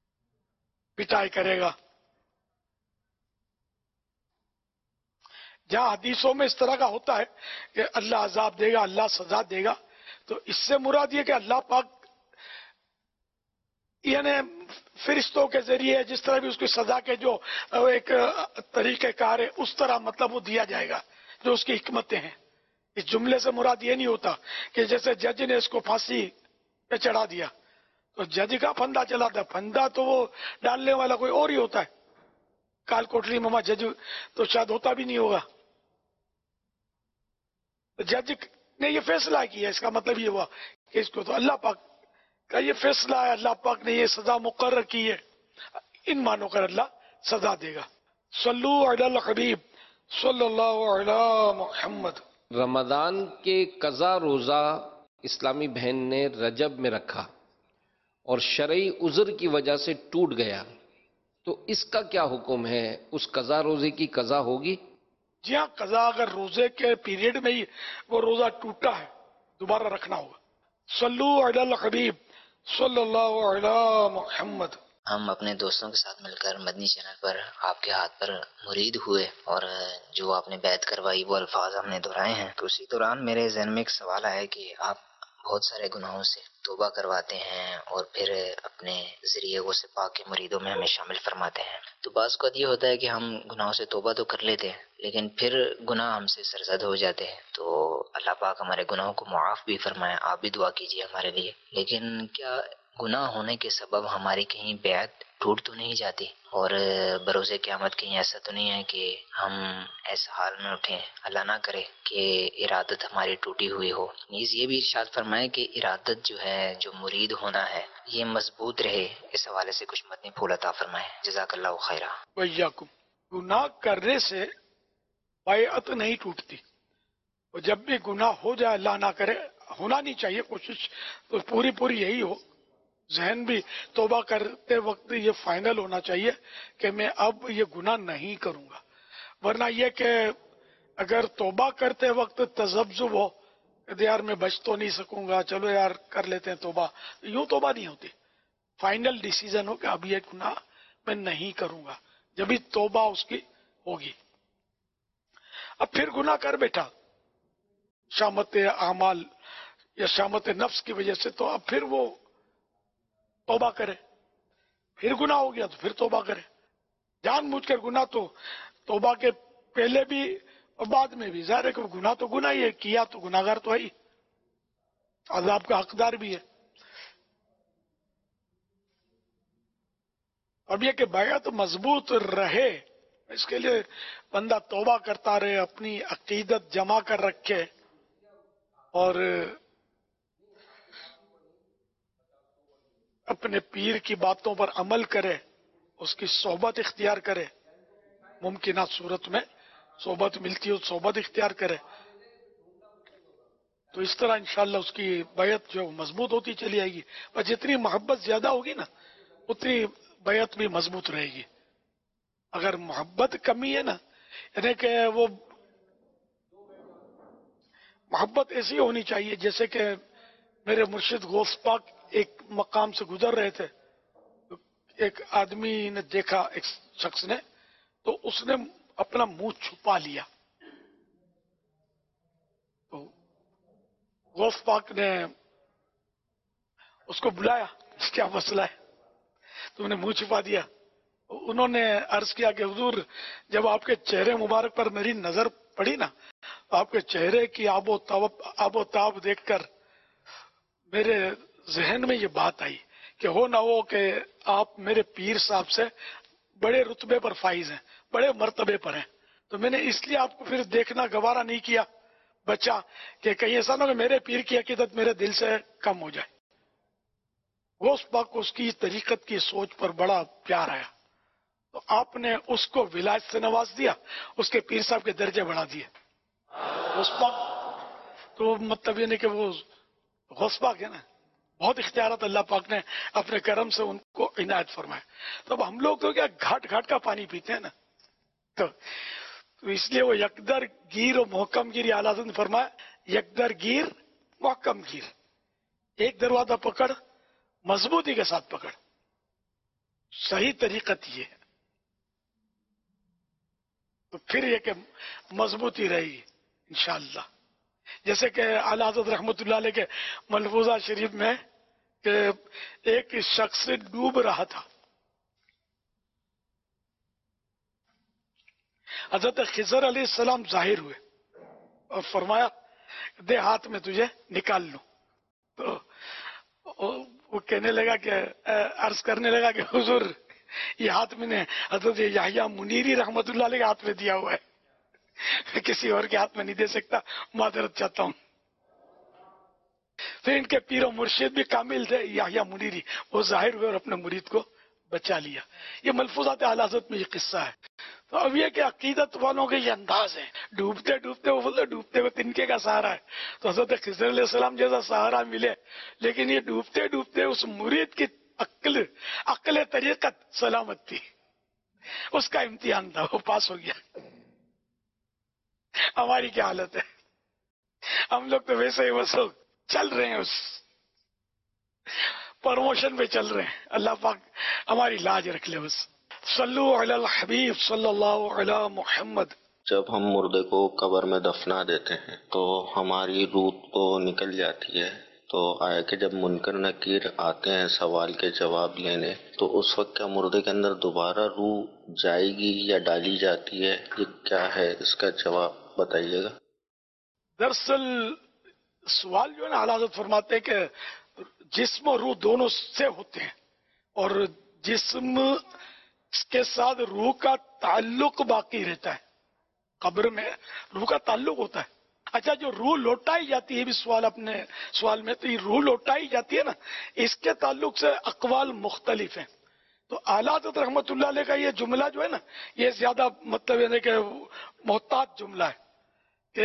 پٹائی کرے گا. جہاں حدیثوں میں اس طرح کا ہوتا ہے کہ اللہ عذاب دے گا، اللہ سزا دے گا، تو اس سے مراد یہ کہ اللہ پاک یعنی فرشتوں کے ذریعے جس طرح بھی اس کی سزا کے جو ایک طریقہ کار ہے اس طرح مطلب وہ دیا جائے گا جو اس کی حکمتیں ہیں. اس جملے سے مراد یہ نہیں ہوتا کہ جیسے جج نے اس کو پھانسی پہ چڑھا دیا تو جج کا پھندا چلا تھا، پھندا تو وہ ڈالنے والا کوئی اور ہی ہوتا ہے. کال کوٹلی مما جج تو شاید ہوتا بھی نہیں ہوگا. جج نے یہ فیصلہ کیا، اس کا مطلب یہ ہوا کہ اس کو تو اللہ پاک کا یہ فیصلہ ہے، اللہ پاک نے یہ سزا مقرر کی ہے، ان معنوں کر اللہ سزا دے گا. صلو علی الحبیب صلی اللہ علی محمد. رمضان کے قضا روزہ اسلامی بہن نے رجب میں رکھا اور شرعی عذر کی وجہ سے ٹوٹ گیا، تو اس کا کیا حکم ہے؟ اس قضا روزے کی قضا ہوگی؟ جی ہاں، قضا اگر روزے کے پیریڈ میں ہی وہ روزہ ٹوٹا ہے دوبارہ رکھنا ہوگا. صلو علی الحبیب صلی اللہ علی محمد. ہم اپنے دوستوں کے ساتھ مل کر مدنی چینل پر آپ کے ہاتھ پر مرید ہوئے اور جو آپ نے بیعت کروائی وہ الفاظ ہم نے دہرائے ہیں. تو اسی دوران میرے ذہن میں ایک سوال آیا کہ آپ بہت سارے گناہوں سے توبہ کرواتے ہیں اور پھر اپنے ذریعے وہ سے پاک کے مریدوں میں ہمیں شامل فرماتے ہیں. تو بعض اوقات یہ ہوتا ہے کہ ہم گناہوں سے توبہ تو کر لیتے ہیں لیکن پھر گناہ ہم سے سرزد ہو جاتے ہیں. تو اللہ پاک ہمارے گناہوں کو معاف بھی فرمائے، آپ بھی دعا کیجیے ہمارے لیے. لیکن کیا گناہ ہونے کے سبب ہماری کہیں بیعت ٹوٹ تو نہیں جاتی اور بروز قیامت کہیں ایسا تو نہیں ہے کہ ہم ایسا حال میں اٹھیں، اللہ نہ کرے کہ ارادت ہماری ٹوٹی ہوئی ہو. نیز یہ بھی ارشاد فرمائے کہ ارادت جو ہے، جو مرید ہونا ہے، یہ مضبوط رہے. اس حوالے سے کچھ مدنی پھول عطا فرمائے. جزاک اللہ خیرہ. ویاکم. گناہ کرنے سے بیعت نہیں ٹوٹتی، اور جب بھی گناہ ہو جائے اللہ نہ کرے، ہونا نہیں چاہیے، کوشش تو پوری پوری یہی ہو. ذہن بھی توبہ کرتے وقت یہ فائنل ہونا چاہیے کہ میں اب یہ گناہ نہیں کروں گا. ورنہ یہ کہ اگر توبہ کرتے وقت تذبذب ہو کہ یار میں بچ تو نہیں سکوں گا، چلو یار کر لیتے ہیں توبہ، یوں توبہ نہیں ہوتی. فائنل ڈیسیزن ہو کہ اب یہ گناہ میں نہیں کروں گا، جبھی توبہ اس کی ہوگی. اب پھر گناہ کر بیٹھا شامت اعمال یا شامت نفس کی وجہ سے، تو اب پھر وہ توبہ کرے. پھر گناہ ہو گیا تو پھر توبہ کرے. جان بوجھ کر گناہ تو توبہ کے پہلے بھی اور بعد میں بھی، ظاہر ہے کہ گناہ تو گناہ ہی ہے، کیا تو گناہ گار تو ہے ہی، عذاب کا حقدار بھی ہے. اب یہ کہ بیعت مضبوط رہے، اس کے لیے بندہ توبہ کرتا رہے، اپنی عقیدت جمع کر رکھے اور اپنے پیر کی باتوں پر عمل کرے، اس کی صحبت اختیار کرے. ممکنہ صورت میں صحبت ملتی ہو صحبت اختیار کرے، تو اس طرح انشاءاللہ اس کی بیعت جو مضبوط ہوتی چلی آئے گی. اور جتنی محبت زیادہ ہوگی نا اتنی بیعت بھی مضبوط رہے گی. اگر محبت کمی ہے نا، یعنی کہ وہ محبت ایسی ہونی چاہیے جیسے کہ میرے مرشد غوث پاک ایک مقام سے گزر رہے تھے، ایک آدمی نے دیکھا، ایک شخص نے، تو اس نے اپنا منہ چھپا لیا. تو غوث پاک نے اس کو بلایا، کیا مسئلہ ہے، تم نے منہ چھپا دیا. انہوں نے عرض کیا کہ حضور جب آپ کے چہرے مبارک پر میری نظر پڑی نا، آپ کے چہرے کی آب و تاب آب و تاب دیکھ کر میرے ذہن میں یہ بات آئی کہ ہو نہ ہو کہ آپ میرے پیر صاحب سے بڑے رتبے پر فائز ہیں، بڑے مرتبے پر ہیں. تو میں نے اس لیے آپ کو پھر دیکھنا گوارا نہیں کیا، بچا کہ کہیں ایسا نہ ہو کہ میرے پیر کی عقیدت میرے دل سے کم ہو جائے. وہ اس پاک کو اس کی طریقت کی سوچ پر بڑا پیار آیا، تو آپ نے اس کو ولایت سے نواز دیا، اس کے پیر صاحب کے درجے بڑھا دیے. اس پاک تو مطلب یہ نہیں کہ وہ غوث پاک ہے نا، بہت اختیارات اللہ پاک نے اپنے کرم سے ان کو عنایت فرمائے. تو اب ہم لوگ تو کیا گھاٹ گھاٹ کا پانی پیتے ہیں نا، تو اس لیے وہ یکدر گیر اور محکم گیر اعلیٰ حضرت نے فرمایا، یکدر گیر محکم گیر، ایک دروازہ پکڑ مضبوطی کے ساتھ پکڑ. صحیح طریقت یہ ہے. تو پھر یہ کہ مضبوطی رہے گی انشاءاللہ. جیسے کہ اعلیٰ حضرت رحمۃ اللہ علیہ کے ملفوظہ شریف میں کہ ایک شخص ڈوب رہا تھا، حضرت خضر علیہ السلام ظاہر ہوئے اور فرمایا دے ہاتھ میں تجھے نکال لوں. تو وہ کہنے لگا کہ عرض کرنے لگا کہ حضور یہ ہاتھ میں نے حضرت یحییٰ منیری رحمت اللہ علیہ کے ہاتھ میں دیا ہوا ہے، کسی اور کے ہاتھ میں نہیں دے سکتا، معذرت چاہتا ہوں. پھر ان کے پیر و مرشد بھی کامل تھے یحییٰ منیری، وہ ظاہر ہوئے اور اپنے مرید کو بچا لیا. یہ ملفوظات اعلیٰ حضرت میں یہ قصہ ہے. تو اب یہ کہ عقیدت والوں کے یہ انداز ہے، ڈوبتے ڈوبتے وہ بولتے ڈوبتے ہوئے تنکے کا سہارا ہے. تو حضرت خضر علیہ السلام جیسا سہارا ملے، لیکن یہ ڈوبتے ڈوبتے اس مرید کی عقل عقل طریقت سلامت تھی، اس کا امتحان تھا، وہ پاس ہو گیا. ہماری کیا حالت ہے؟ ہم لوگ تو ویسے ہی بس چل رہے ہیں، اس پروموشن پہ چل رہے ہیں. اللہ پاک ہماری لاج رکھ لے. بس صلو علی الحبیب صلی اللہ علی محمد. جب ہم مردے کو قبر میں دفنا دیتے ہیں تو ہماری روح تو نکل جاتی ہے، تو آیا کہ جب منکر نکیر آتے ہیں سوال کے جواب لینے، تو اس وقت کیا مردے کے اندر دوبارہ روح جائے گی یا ڈالی جاتی ہے؟ یہ کیا ہے، اس کا جواب بتائیے گا. دراصل سوال جو ہے نا اعلیٰ حضرت فرماتے ہیں کہ جسم اور روح دونوں سے ہوتے ہیں، اور جسم کے ساتھ روح کا تعلق باقی رہتا ہے. قبر میں روح کا تعلق ہوتا ہے. اچھا جو روح لوٹائی جاتی ہے بھی سوال اپنے سوال میں، تو یہ روح لوٹائی جاتی ہے نا، اس کے تعلق سے اقوال مختلف ہیں. تو اعلیٰ حضرت رحمت اللہ علیہ کا یہ جملہ جو ہے نا، یہ زیادہ مطلب یعنی کہ محتاط جملہ ہے کہ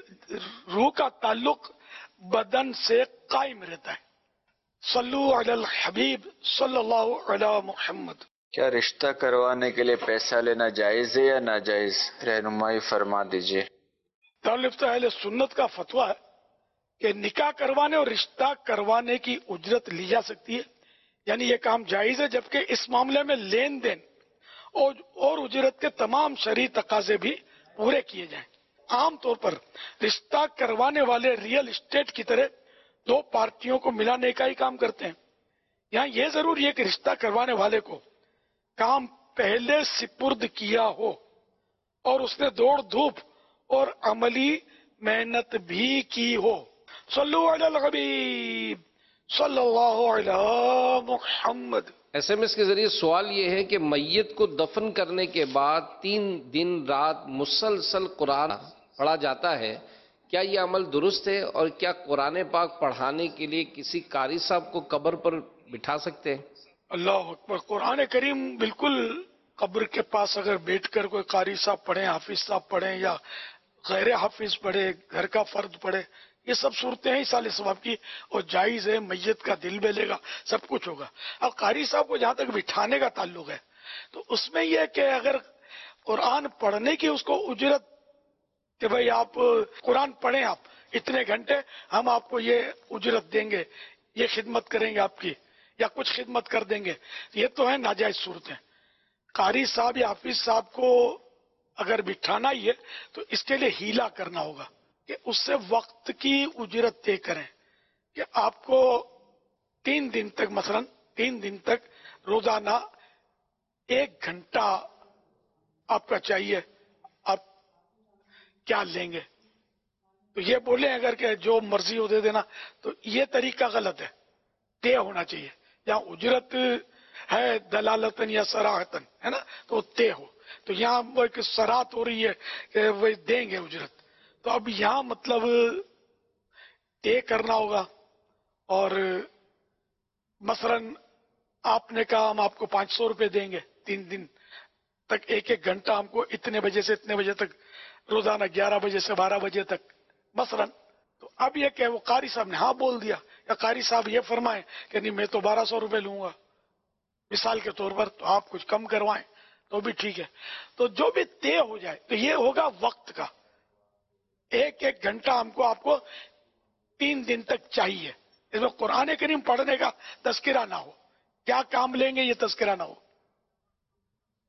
روح کا تعلق بدن سے قائم رہتا ہے. صلو علی الحبیب صلی اللہ علی محمد. کیا رشتہ کروانے کے لیے پیسہ لینا جائز ہے یا ناجائز؟ رہنمائی فرما دیجیے. طالب اہل سنت کا فتویٰ ہے کہ نکاح کروانے اور رشتہ کروانے کی اجرت لی جا سکتی ہے، یعنی یہ کام جائز ہے، جبکہ اس معاملے میں لین دین اور اور اجرت کے تمام شرعی تقاضے بھی پورے کیے جائیں. عام طور پر رشتہ کروانے والے ریئل اسٹیٹ کی طرح دو پارٹیوں کو ملانے کا ہی کام کرتے ہیں. یہاں یہ ضروری ہے کہ رشتہ کروانے والے کو کام پہلے سپرد کیا ہو اور اس نے دوڑ دھوپ اور عملی محنت بھی کی ہو. صلو علی الحبیب صلی اللہ علی محمد. ایس ایم ایس کے ذریعے سوال یہ ہے کہ میت کو دفن کرنے کے بعد تین دن رات مسلسل قرآن پڑھا جاتا ہے، کیا یہ عمل درست ہے؟ اور کیا قرآن پاک پڑھانے کے لیے کسی قاری صاحب کو قبر پر بٹھا سکتے ہیں؟ اللہ اکبر. قرآن کریم بالکل قبر کے پاس اگر بیٹھ کر کوئی قاری صاحب پڑھیں، حافظ صاحب پڑھیں یا غیر حافظ پڑھے، گھر کا فرد پڑھے، یہ سب صورتیں ہیں سال ثواب کی اور جائز ہے. میت کا دل بہلے گا، سب کچھ ہوگا. اب قاری صاحب کو جہاں تک بٹھانے کا تعلق ہے تو اس میں یہ کہ اگر قرآن پڑھنے کی اس کو اجرت کہ بھائی آپ قرآن پڑھیں، آپ اتنے گھنٹے ہم آپ کو یہ اجرت دیں گے، یہ خدمت کریں گے آپ کی، یا کچھ خدمت کر دیں گے، یہ تو ہے ناجائز صورتیں. قاری صاحب یا حافظ صاحب کو اگر بٹھانا ہی ہے تو اس کے لیے ہیلا کرنا ہوگا کہ اس سے وقت کی اجرت طے کریں کہ آپ کو تین دن تک مثلا تین دن تک روزانہ ایک گھنٹہ آپ کا چاہیے، آپ کیا لیں گے؟ تو یہ بولیں اگر کہ جو مرضی ہو دے دینا، تو یہ طریقہ غلط ہے. طے ہونا چاہیے. جہاں اجرت ہے دلالتن یا سراحتن ہے نا، تو طے ہو. تو یہاں وہ ایک سراحت ہو رہی ہے کہ وہ دیں گے اجرت، تو اب یہاں مطلب طے کرنا ہوگا. اور مثلا آپ نے کہا ہم آپ کو پانچ سو روپے دیں گے تین دن تک، ایک ایک گھنٹہ ہم کو اتنے بجے سے اتنے بجے تک، روزانہ گیارہ بجے سے بارہ بجے تک مثلا. تو اب یہ کہ وہ قاری صاحب نے ہاں بول دیا، یا قاری صاحب یہ فرمائیں کہ نہیں میں تو بارہ سو روپے لوں گا مثال کے طور پر، تو آپ کچھ کم کروائیں تو بھی ٹھیک ہے. تو جو بھی طے ہو جائے تو یہ ہوگا وقت کا. ایک ایک گھنٹہ ہم کو آپ کو تین دن تک چاہیے. اس میں قرآن کریم پڑھنے کا تذکرہ نہ ہو، کیا کام لیں گے یہ تذکرہ نہ ہو.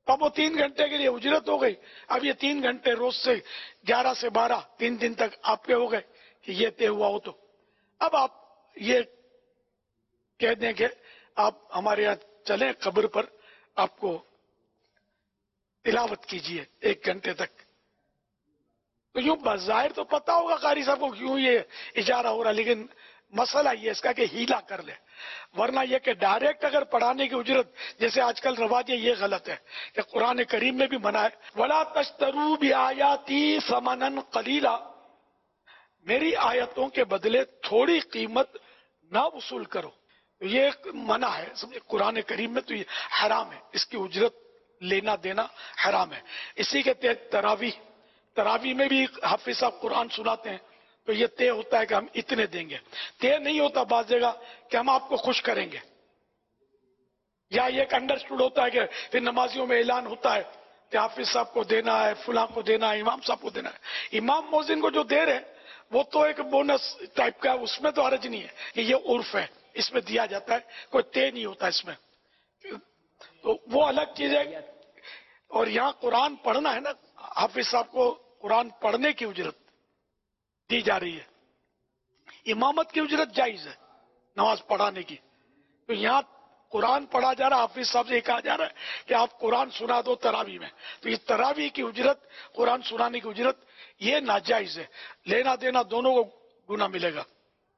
تو اب وہ تین گھنٹے کے لیے اجرت ہو گئی. اب یہ تین گھنٹے روز سے گیارہ سے بارہ تین دن تک آپ کے ہو گئے کہ یہ طے ہوا ہو. تو اب آپ یہ کہہ دیں کہ آپ ہمارے یہاں چلیں قبر پر, آپ کو تلاوت کیجئے ایک گھنٹے تک. تو یوں بظاہر تو پتا ہوگا قاری صاحب کو کیوں یہ اجارہ ہو رہا, لیکن مسئلہ یہ اس کا کہ ہیلا کر لے. ورنہ یہ کہ ڈائریکٹ اگر پڑھانے کی اجرت, جیسے آج کل رواج ہے, یہ غلط ہے کہ قرآن کریم میں بھی منع ہے وَلَا تَشْتَرُوا بِآيَاتِي ثَمَنًا قَلِيلًا, میری آیتوں کے بدلے تھوڑی قیمت نہ وصول کرو. یہ ایک منع ہے سمجھے, قرآن کریم میں تو یہ حرام ہے, اس کی اجرت لینا دینا حرام ہے. اسی کے تحت تراویح تراویح میں بھی حافظ صاحب قرآن سناتے ہیں تو یہ طے ہوتا ہے کہ ہم اتنے دیں گے. طے نہیں ہوتا بعض جگہ کہ ہم آپ کو خوش کریں گے, یا یہ ایک انڈرسٹوڈ ہوتا ہے کہ پھر نمازیوں میں اعلان ہوتا ہے کہ حافظ صاحب کو دینا ہے, فلاں کو دینا ہے, امام صاحب کو دینا ہے. امام مؤذن کو جو دے رہے ہیں وہ تو ایک بونس ٹائپ کا ہے, اس میں تو حرج نہیں ہے کہ یہ عرف ہے, اس میں دیا جاتا ہے, کوئی طے نہیں ہوتا اس میں, تو وہ الگ چیز ہے. اور یہاں قرآن پڑھنا ہے نا, حافظ صاحب کو قرآن پڑھنے کی اجرت دی جا رہی ہے, امامت کی اجرت جائز ہے نماز پڑھانے کی. تو یہاں قرآن پڑھا جا رہا, حافظ صاحب سے کہا جا رہا ہے کہ آپ قرآن سنا دو تراویح میں, تو یہ تراویح کی اجرت, قرآن سنانے کی اجرت, یہ ناجائز ہے. لینا دینا دونوں کو گناہ ملے گا,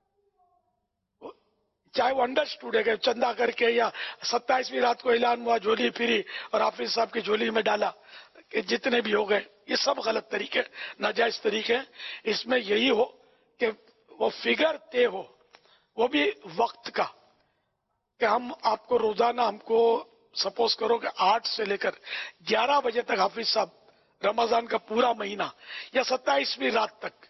چاہے وہ انڈرسٹوڈ ہے کہ چندہ کر کے یا ستائیسویں رات کو اعلان ہوا جھولی پھری اور حافظ صاحب کی جھولی میں ڈالا, کہ جتنے بھی ہو گئے, یہ سب غلط طریقے, ناجائز طریقے ہیں. اس میں یہی ہو کہ وہ فگر طے ہو, وہ بھی وقت کا, کہ ہم آپ کو روزانہ, ہم کو سپوز کرو کہ آٹھ سے لے کر گیارہ بجے تک حافظ صاحب رمضان کا پورا مہینہ یا ستائیسویں رات تک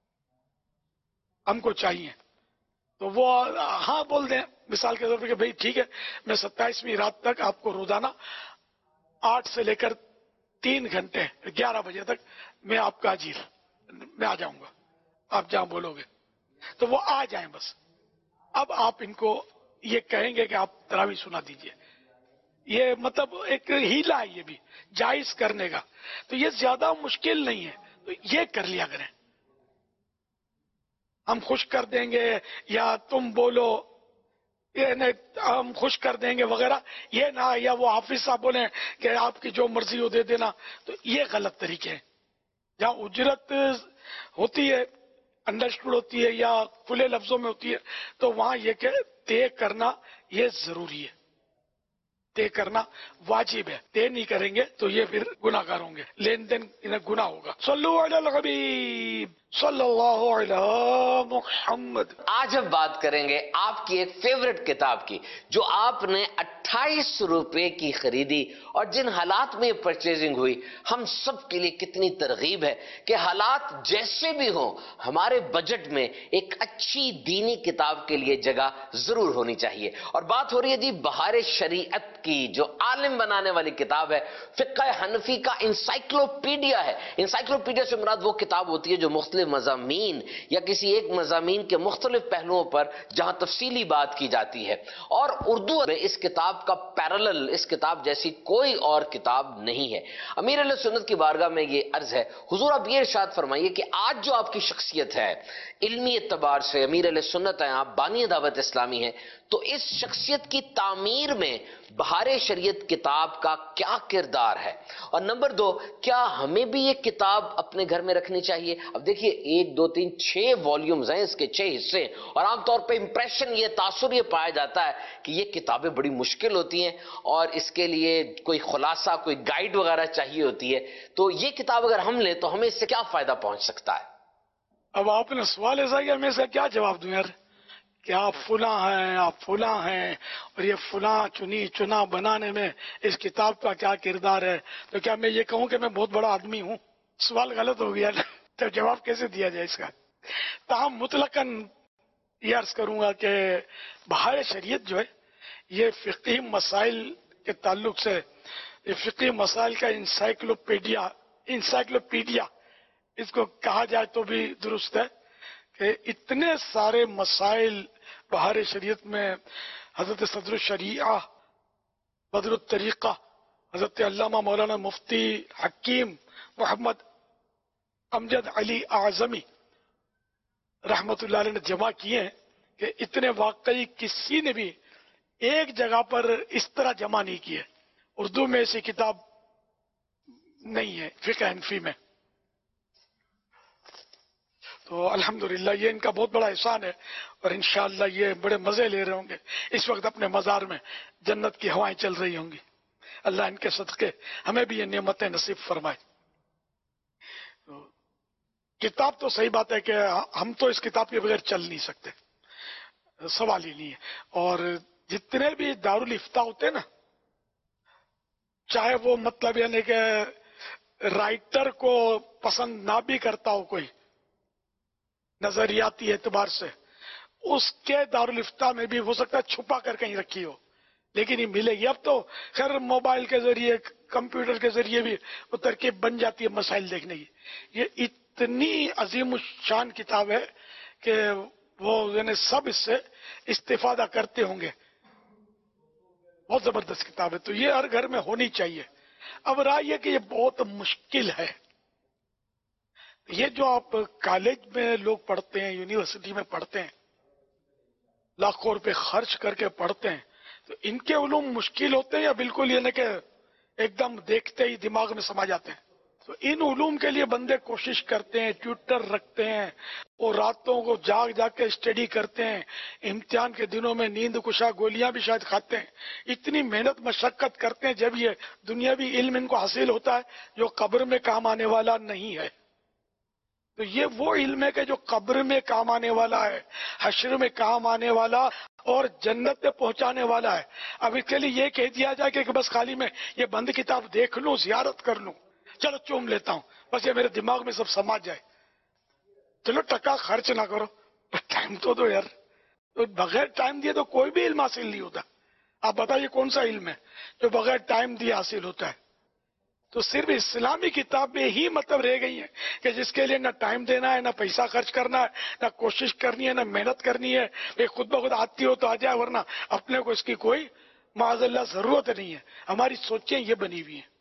ہم کو چاہیے, تو وہ ہاں بول دیں مثال کے طور پر کہ بھئی ٹھیک ہے, میں ستائیسویں رات تک آپ کو روزانہ آٹھ سے لے کر تین گھنٹے گیارہ بجے تک میں آپ کا حاضر, میں آ جاؤں گا, آپ جہاں بولو گے تو وہ آ جائیں بس. اب آپ ان کو یہ کہیں گے کہ آپ تراویح سنا دیجئے, یہ مطلب ایک ہیلا ہے یہ بھی جائز کرنے کا, تو یہ زیادہ مشکل نہیں ہے, تو یہ کر لیا کریں. ہم خوش کر دیں گے یا تم بولو, یہ نہیں ہم خوش کر دیں گے وغیرہ, یہ نہ, یا وہ حافظ صاحب بولیں کہ آپ کی جو مرضی ہو دے دینا, تو یہ غلط طریقے ہیں. جہاں اجرت ہوتی ہے, انڈرسٹوڈ ہوتی ہے یا کھلے لفظوں میں ہوتی ہے, تو وہاں یہ کہ طے کرنا یہ ضروری ہے, طے کرنا واجب ہے. طے نہیں کریں گے تو یہ پھر گناہ گار ہوں گے, لین دین انہیں گناہ ہوگا. صلو علی الحبیب صلی اللہ علیہ محمد. آج ہم بات کریں گے آپ کی ایک فیوریٹ کتاب کی, جو آپ نے اٹھائیس روپے کی خریدی, اور جن حالات میں یہ پرچیزنگ ہوئی, ہم سب کے لیے کتنی ترغیب ہے کہ حالات جیسے بھی ہوں ہمارے بجٹ میں ایک اچھی دینی کتاب کے لیے جگہ ضرور ہونی چاہیے. اور بات ہو رہی ہے جی بہار شریعت کی, جو عالم بنانے والی کتاب ہے, فقہ حنفی کا انسائکلوپیڈیا ہے. انسائکلوپیڈیا سے مراد وہ کتاب ہوتی ہے جو مختلف مضامین یا کسی ایک مضامین کے مختلف پہلوؤں پر جہاں تفصیلی بات کی جاتی ہے. اور اردو میں اس کتاب کا پیرالل, اس کتاب جیسی کوئی اور کتاب نہیں ہے. امیر علیہ سنت کی بارگاہ میں یہ عرض ہے, حضور آپ یہ ارشاد فرمائیے کہ آج جو آپ کی شخصیت ہے, علمی اعتبار سے امیر علیہ سنت ہیں آپ, بانی دعوت اسلامی ہیں, تو اس شخصیت کی تعمیر میں بہار شریعت کتاب کا کیا کردار ہے؟ اور نمبر دو, کیا ہمیں بھی یہ کتاب اپنے گھر میں رکھنی چاہیے؟ اب دیکھیے ایک دو تین چھ والیومز ہیں, اس کے چھ حصے, اور عام طور پہ امپریشن یہ تاثر یہ پایا جاتا ہے کہ یہ کتابیں بڑی مشکل ہوتی ہیں اور اس کے لیے کوئی خلاصہ, کوئی گائیڈ وغیرہ چاہیے ہوتی ہے. تو یہ کتاب اگر ہم لیں تو ہمیں اس سے کیا فائدہ پہنچ سکتا ہے؟ اب آپ نے سوال ایسا کیا, میں اس کا کیا جواب دوں یار, کہ آپ فلاں ہیں, آپ فلاں ہیں, اور یہ فلاں چنی چنا بنانے میں اس کتاب کا کیا کردار ہے, تو کیا میں یہ کہوں کہ میں بہت بڑا آدمی ہوں؟ سوال غلط ہو گیا, تو جواب کیسے دیا جائے اس کا؟ تاہم مطلقاً یہ عرض کروں گا کہ بہار شریعت جو ہے یہ فقہی مسائل کے تعلق سے, یہ فقہی مسائل کا انسائکلوپیڈیا, انسائکلوپیڈیا اس کو کہا جائے تو بھی درست ہے, کہ اتنے سارے مسائل بہار شریعت میں حضرت صدر الشریعہ بدر الطریقہ حضرت علامہ مولانا مفتی حکیم محمد امجد علی اعظمی رحمت اللہ علیہ نے جمع کیے ہیں کہ اتنے واقعی کسی نے بھی ایک جگہ پر اس طرح جمع نہیں کیے. اردو میں ایسی کتاب نہیں ہے فقہ حنفی میں. تو الحمدللہ یہ ان کا بہت بڑا احسان ہے، اور انشاءاللہ یہ بڑے مزے لے رہے ہوں گے اس وقت اپنے مزار میں، جنت کی ہوائیں چل رہی ہوں گی. اللہ ان کے صدقے ہمیں بھی یہ نعمتیں نصیب فرمائے. کتاب تو صحیح بات ہے کہ ہم تو اس کتاب کے بغیر چل نہیں سکتے، سوال ہی نہیں ہے. اور جتنے بھی دارالافتاء ہوتے ہیں نا، چاہے وہ مطلب یعنی کہ رائٹر کو پسند نہ بھی کرتا ہو کوئی نظریاتی اعتبار سے، اس کے دارالافتاء میں بھی ہو سکتا ہے چھپا کر کہیں رکھی ہو، لیکن یہ ملے گی. اب تو خیر موبائل کے ذریعے کمپیوٹر کے ذریعے بھی وہ ترکیب بن جاتی ہے مسائل دیکھنے کی. یہ اتنی عظیم الشان کتاب ہے کہ وہ یعنی سب اس سے استفادہ کرتے ہوں گے. بہت زبردست کتاب ہے، تو یہ ہر گھر میں ہونی چاہیے. اب رائے یہ کہ یہ بہت مشکل ہے. یہ جو آپ کالج میں لوگ پڑھتے ہیں، یونیورسٹی میں پڑھتے ہیں، لاکھوں روپے خرچ کر کے پڑھتے ہیں، تو ان کے علوم مشکل ہوتے ہیں یا بالکل یہ کہ ایک دم دیکھتے ہی دماغ میں سما جاتے ہیں؟ تو ان علوم کے لیے بندے کوشش کرتے ہیں، ٹیوٹر رکھتے ہیں، اور راتوں کو جاگ جاگ کے اسٹڈی کرتے ہیں، امتحان کے دنوں میں نیند کشا گولیاں بھی شاید کھاتے ہیں، اتنی محنت مشقت کرتے ہیں، جب یہ دنیاوی علم ان کو حاصل ہوتا ہے جو قبر میں کام آنے والا نہیں ہے. تو یہ وہ علم ہے کہ جو قبر میں کام آنے والا ہے، حشر میں کام آنے والا اور جنت پہ پہنچانے والا ہے. اب اس کے لیے یہ کہہ دیا جائے کہ بس خالی میں یہ بند کتاب دیکھ لوں، زیارت کر لوں، چلو چوم لیتا ہوں، بس یہ میرے دماغ میں سب سما جائے. چلو ٹکا خرچ نہ کرو، ٹائم تو دو یار. تو بغیر ٹائم دیے تو کوئی بھی علم حاصل نہیں ہوتا. آپ بتائیے کون سا علم ہے جو بغیر ٹائم دیے حاصل ہوتا ہے؟ تو صرف اسلامی کتابیں ہی مطلب رہ گئی ہیں کہ جس کے لیے نہ ٹائم دینا ہے، نہ پیسہ خرچ کرنا ہے، نہ کوشش کرنی ہے، نہ محنت کرنی ہے. یہ خود بخود آتی ہو تو آ جائے، ورنہ اپنے کو اس کی کوئی معاذ اللہ ضرورت نہیں ہے. ہماری سوچیں یہ بنی ہوئی ہیں.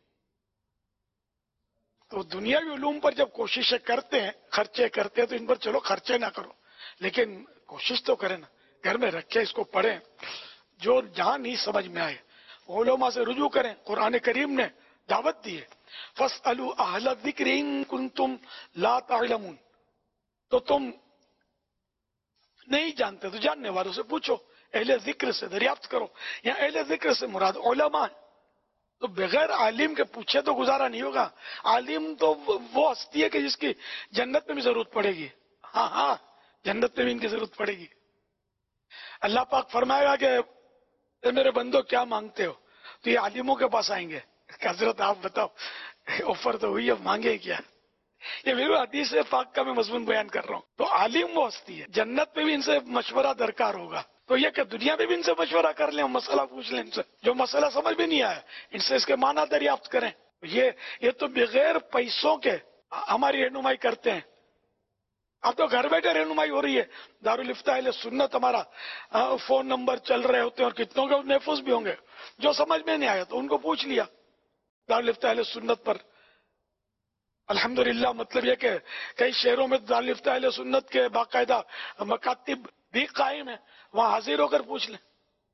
تو دنیاوی علوم پر جب کوششیں کرتے ہیں، خرچے کرتے ہیں، تو ان پر چلو خرچے نہ کرو، لیکن کوشش تو کریں نا، گھر میں رکھے اس کو پڑھیں. جو جہاں نہیں سمجھ میں آئے علماء سے رجوع کریں. قرآن کریم نے دعوت دی ہے، فَاسْأَلُوا أَهْلَ الذِّكْرِ إِن كُنتُمْ لَا تَعْلَمُونَ. تو تم نہیں جانتے تو جاننے والوں سے پوچھو، اہل ذکر سے دریافت کرو. یا اہل ذکر سے مراد علماء ہے. تو بغیر عالم کے پوچھے تو گزارا نہیں ہوگا. عالم تو وہ ہستی ہے کہ جس کی جنت میں بھی ضرورت پڑے گی. ہاں ہاں جنت میں بھی ان کی ضرورت پڑے گی. اللہ پاک فرمائے گا کہ اے میرے بندو کیا مانگتے ہو، تو یہ عالموں کے پاس آئیں گے کہ حضرت آپ بتاؤ آفر تو ہوئی، اب مانگے کیا. یہ میرے حدیث پاک کا میں مضمون بیان کر رہا ہوں. تو عالم وہ ہستی ہے، جنت میں بھی ان سے مشورہ درکار ہوگا. تو یہ کہ دنیا میں بھی ان سے مشورہ کر لیں، مسئلہ پوچھ لیں ان سے، جو مسئلہ سمجھ بھی نہیں آیا ان سے اس کے معنی دریافت کریں. یہ یہ تو بغیر پیسوں کے ہماری رہنمائی کرتے ہیں. اب تو گھر بیٹھے رہنمائی ہو رہی ہے. دارالافتاء اہل سنت ہمارا فون نمبر چل رہے ہوتے ہیں، اور کتنوں کے محفوظ بھی ہوں گے. جو سمجھ میں نہیں آیا تو ان کو پوچھ لیا دارالافتاء اہل سنت پر. الحمدللہ مطلب یہ کہ کئی شہروں میں دارالافتاء اہل سنت کے باقاعدہ مکاتب بھی قائم ہیں، وہاں حاضر ہو کر پوچھ لیں.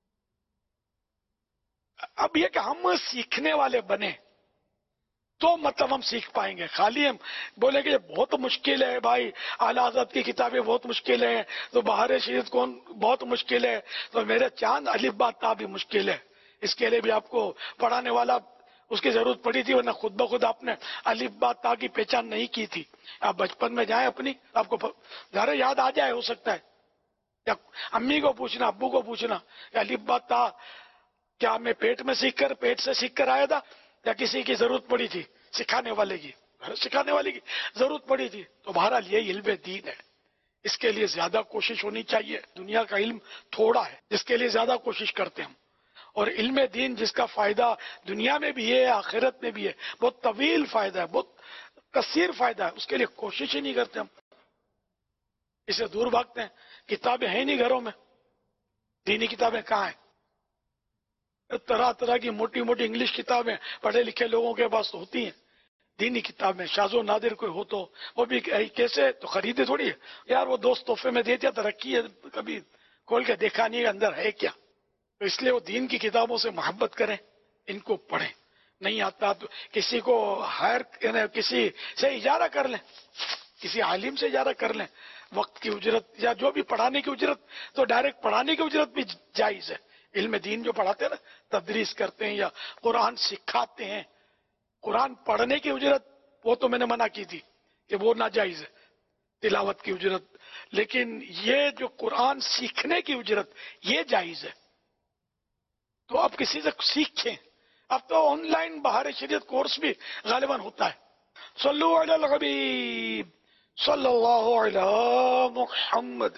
اب یہ کہ ہم سیکھنے والے بنے تو مطلب ہم سیکھ پائیں گے. خالی ہم بولے کہ یہ بہت مشکل ہے بھائی، اعلی حضرت کی کتابیں بہت مشکل ہیں، تو بہار شریعت کون بہت مشکل ہے، تو میرے چاند الف با تا بھی مشکل ہے. اس کے لیے بھی آپ کو پڑھانے والا اس کی ضرورت پڑی تھی، ورنہ خود بخود آپ نے الف با تا کی پہچان نہیں کی تھی. آپ بچپن میں جائیں اپنی، آپ کو ذرا یاد آ جائے، ہو سکتا ہے. یا امی کو پوچھنا، ابو کو پوچھنا کہ الف با تا کیا میں پیٹ میں سیکھ کر پیٹ سے سیکھ کر آیا تھا، یا کسی کی ضرورت پڑی تھی سکھانے والے کی سکھانے والے کی ضرورت پڑی تھی. تو بہرحال یہ علم دین ہے، اس کے لیے زیادہ کوشش ہونی چاہیے. دنیا کا علم تھوڑا ہے جس کے لیے زیادہ کوشش کرتے ہیں ہم، اور علم دین جس کا فائدہ دنیا میں بھی ہے آخرت میں بھی ہے، بہت طویل فائدہ ہے، بہت کثیر فائدہ ہے، اس کے لیے کوشش ہی نہیں کرتے ہم، اسے دور بھاگتے ہیں. کتابیں ہیں نہیں گھروں میں، دینی کتابیں کہاں ہیں؟ طرح طرح کی موٹی موٹی انگلش کتابیں پڑھے لکھے لوگوں کے پاس تو ہوتی ہیں، دینی کتاب میں شاذ و نادر کوئی ہو تو وہ بھی کیسے تو خریدے تھوڑی ہے یار، وہ دوست تحفے میں دے دیا تو رکھی ہے، کبھی کھول کے دیکھا نہیں اندر ہے کیا. تو اس لیے وہ دین کی کتابوں سے محبت کریں، ان کو پڑھیں. نہیں آتا تو کسی کو ہائر یعنی کسی سے اجارہ کر لیں، کسی عالم سے اجارہ کر لیں، وقت کی اجرت یا جو بھی پڑھانے کی اجرت، تو ڈائریکٹ پڑھانے کی اجرت بھی جائز ہے. علم دین جو پڑھاتے ہیں نا، تدریس کرتے ہیں یا قرآن سکھاتے ہیں، قرآن پڑھنے کی اجرت وہ تو میں نے منع کی تھی کہ وہ ناجائز ہے، تلاوت کی اجرت. لیکن یہ جو قرآن سیکھنے کی اجرت یہ جائز ہے. تو آپ کسی سے سیکھیں. اب تو آن لائن بہار شریعت کورس بھی غالباً ہوتا ہے. صلو علی الحبیب صلی اللہ علی محمد.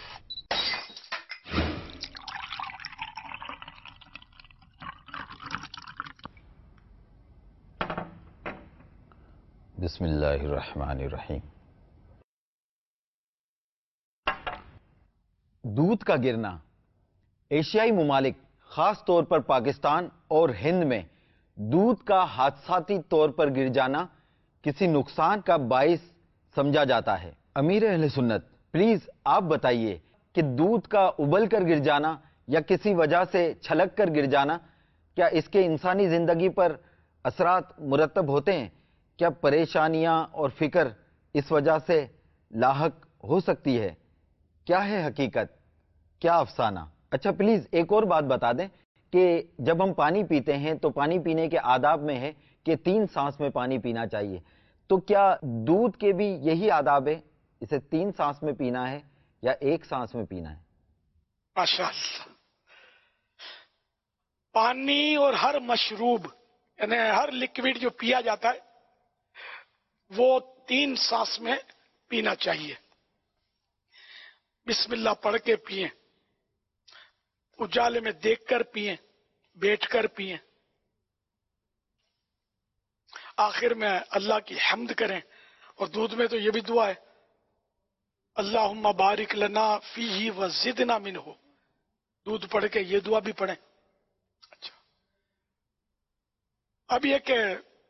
بسم اللہ الرحمن الرحیم. دودھ کا گرنا. ایشیائی ممالک خاص طور پر پاکستان اور ہند میں دودھ کا حادثاتی طور پر گر جانا کسی نقصان کا باعث سمجھا جاتا ہے. امیر اہل سنت پلیز آپ بتائیے کہ دودھ کا ابل کر گر جانا یا کسی وجہ سے چھلک کر گر جانا، کیا اس کے انسانی زندگی پر اثرات مرتب ہوتے ہیں؟ کیا پریشانیاں اور فکر اس وجہ سے لاحق ہو سکتی ہے؟ کیا ہے حقیقت، کیا افسانہ؟ اچھا پلیز ایک اور بات بتا دیں کہ جب ہم پانی پیتے ہیں تو پانی پینے کے آداب میں ہے کہ تین سانس میں پانی پینا چاہیے، تو کیا دودھ کے بھی یہی آداب ہے، اسے تین سانس میں پینا ہے یا ایک سانس میں پینا ہے؟ ماشاءاللہ. پانی اور ہر مشروب یعنی ہر لکوڈ جو پیا جاتا ہے وہ تین سانس میں پینا چاہیے. بسم اللہ پڑھ کے پئیں، اجالے میں دیکھ کر پئیں، بیٹھ کر پئیں، آخر میں اللہ کی حمد کریں. اور دودھ میں تو یہ بھی دعا ہے، اللہم بارک لنا فیہ وزدنا منہ. دودھ پڑھ کے یہ دعا بھی پڑھیں. اچھا اب یہ کہ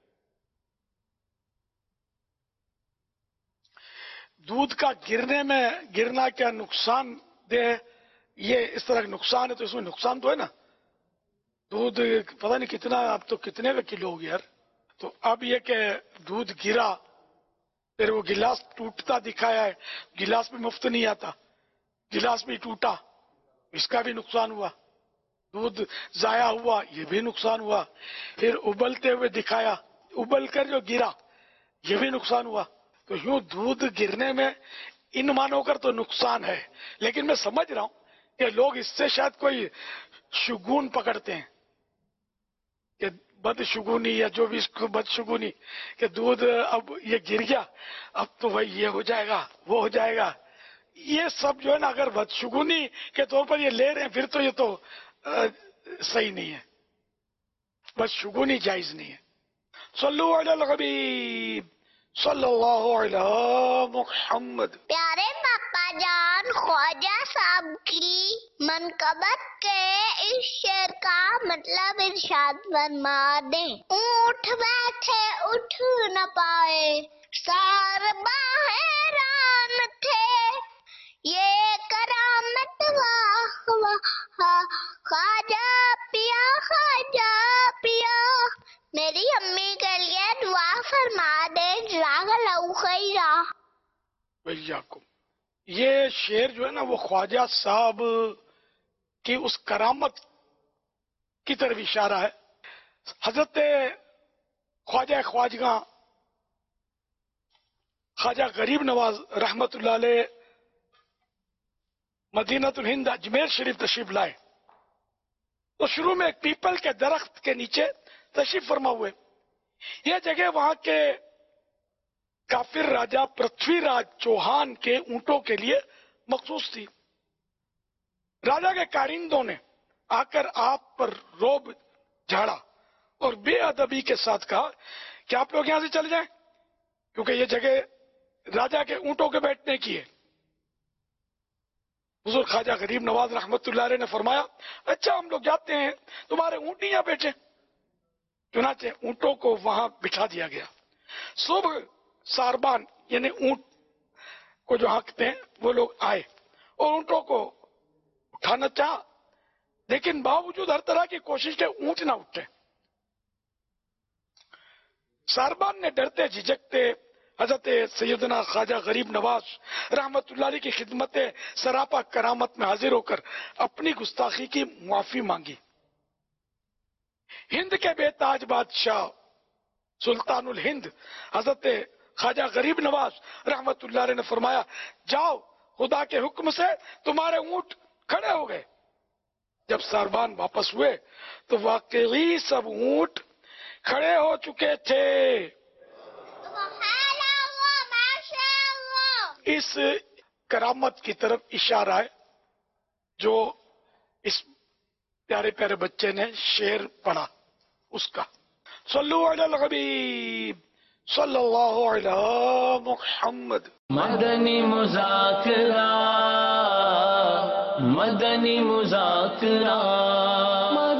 دودھ کا گرنے میں گرنا کیا نقصان دہ، یہ اس طرح کا نقصان ہے تو اس میں نقصان تو ہے نا. دودھ پتہ نہیں کتنا، اب تو کتنے کا کلو ہو گیا یار. تو اب یہ کہ دودھ گرا، پھر وہ گلاس ٹوٹتا دکھایا ہے، گلاس بھی مفت نہیں آتا، گلاس بھی ٹوٹا، اس کا بھی نقصان ہوا. دودھ ضائع ہوا، یہ بھی نقصان ہوا. پھر ابلتے ہوئے دکھایا، ابل کر جو گرا یہ بھی نقصان ہوا. تو یوں دودھ گرنے میں ان مانو کر تو نقصان ہے، لیکن میں سمجھ رہا ہوں کہ لوگ اس سے شاید کوئی شگون پکڑتے ہیں کہ بد شگونی یا جو بھی اس کو بد شگونی کہ دودھ اب یہ گر گیا اب تو بھائی یہ ہو جائے گا وہ ہو جائے گا. یہ سب جو ہے نا اگر بد شگونی کے طور پر یہ لے رہے ہیں پھر تو یہ تو صحیح نہیں ہے، بد شگونی جائز نہیں ہے. صلو علی الحبیب صلی اللہ علی محمد. پیارے پاپا جان خواجہ صاحب کی منقبت کے اس شعر کا مطلب ارشاد فرما دیں. اونٹ بیٹھے اٹھ نہ پائے، سار باہران تھے، یہ کرامت واہ واہ خواجہ پیا خواجہ پیا. میری امی کے لیے دعا فرما دے. جزاک اللہ خیرا. ویاکم. یہ شعر جو ہے نا وہ خواجہ صاحب کی اس کرامت کی طرف اشارہ ہے. حضرت خواجہ خواجگاں خواجہ غریب نواز رحمت اللہ علیہ مدینۃ الہند اجمیر شریف تشریف لائے تو شروع میں ایک پیپل کے درخت کے نیچے تشریف فرما ہوئے. یہ جگہ وہاں کے کافر راجہ پرتھوی راج چوہان کے اونٹوں کے لیے مخصوص تھی. راجہ کے کارندوں نے آ کر آپ پر روب جھاڑا اور بے ادبی کے ساتھ کہا کہ آپ لوگ یہاں سے چل جائیں کیونکہ یہ جگہ راجہ کے اونٹوں کے بیٹھنے کی ہے. حضور خواجہ غریب نواز رحمت اللہ علیہ نے فرمایا اچھا ہم لوگ جاتے ہیں تمہارے اونٹ یہاں بیٹھے. چنانچہ اونٹوں کو وہاں بٹھا دیا گیا. صبح ساربان یعنی اونٹ کو جو ہانکتے ہیں وہ لوگ آئے اور اونٹوں کو اٹھانا چاہا، لیکن باوجود ہر طرح کی کوشش کے اونٹ نہ اٹھے. ساربان نے ڈرتے جھجکتے حضرت سیدنا خواجہ غریب نواز رحمت اللہ علیہ کی خدمت سراپا کرامت میں حاضر ہو کر اپنی گستاخی کی معافی مانگی. ہند کے بے تاج بادشاہ سلطان الہند حضرت خواجہ غریب نواز رحمت اللہ علیہ نے فرمایا جاؤ خدا کے حکم سے تمہارے اونٹ کھڑے ہو گئے. جب ساربان واپس ہوئے تو واقعی سب اونٹ کھڑے ہو چکے تھے. اس کرامت کی طرف اشارہ ہے جو اس پیارے پیارے بچے نے شعر پڑھا اس کا. صلو علی الحبیب صلی اللہ علی محمد. مدنی مذاکرہ مدنی مذاکرہ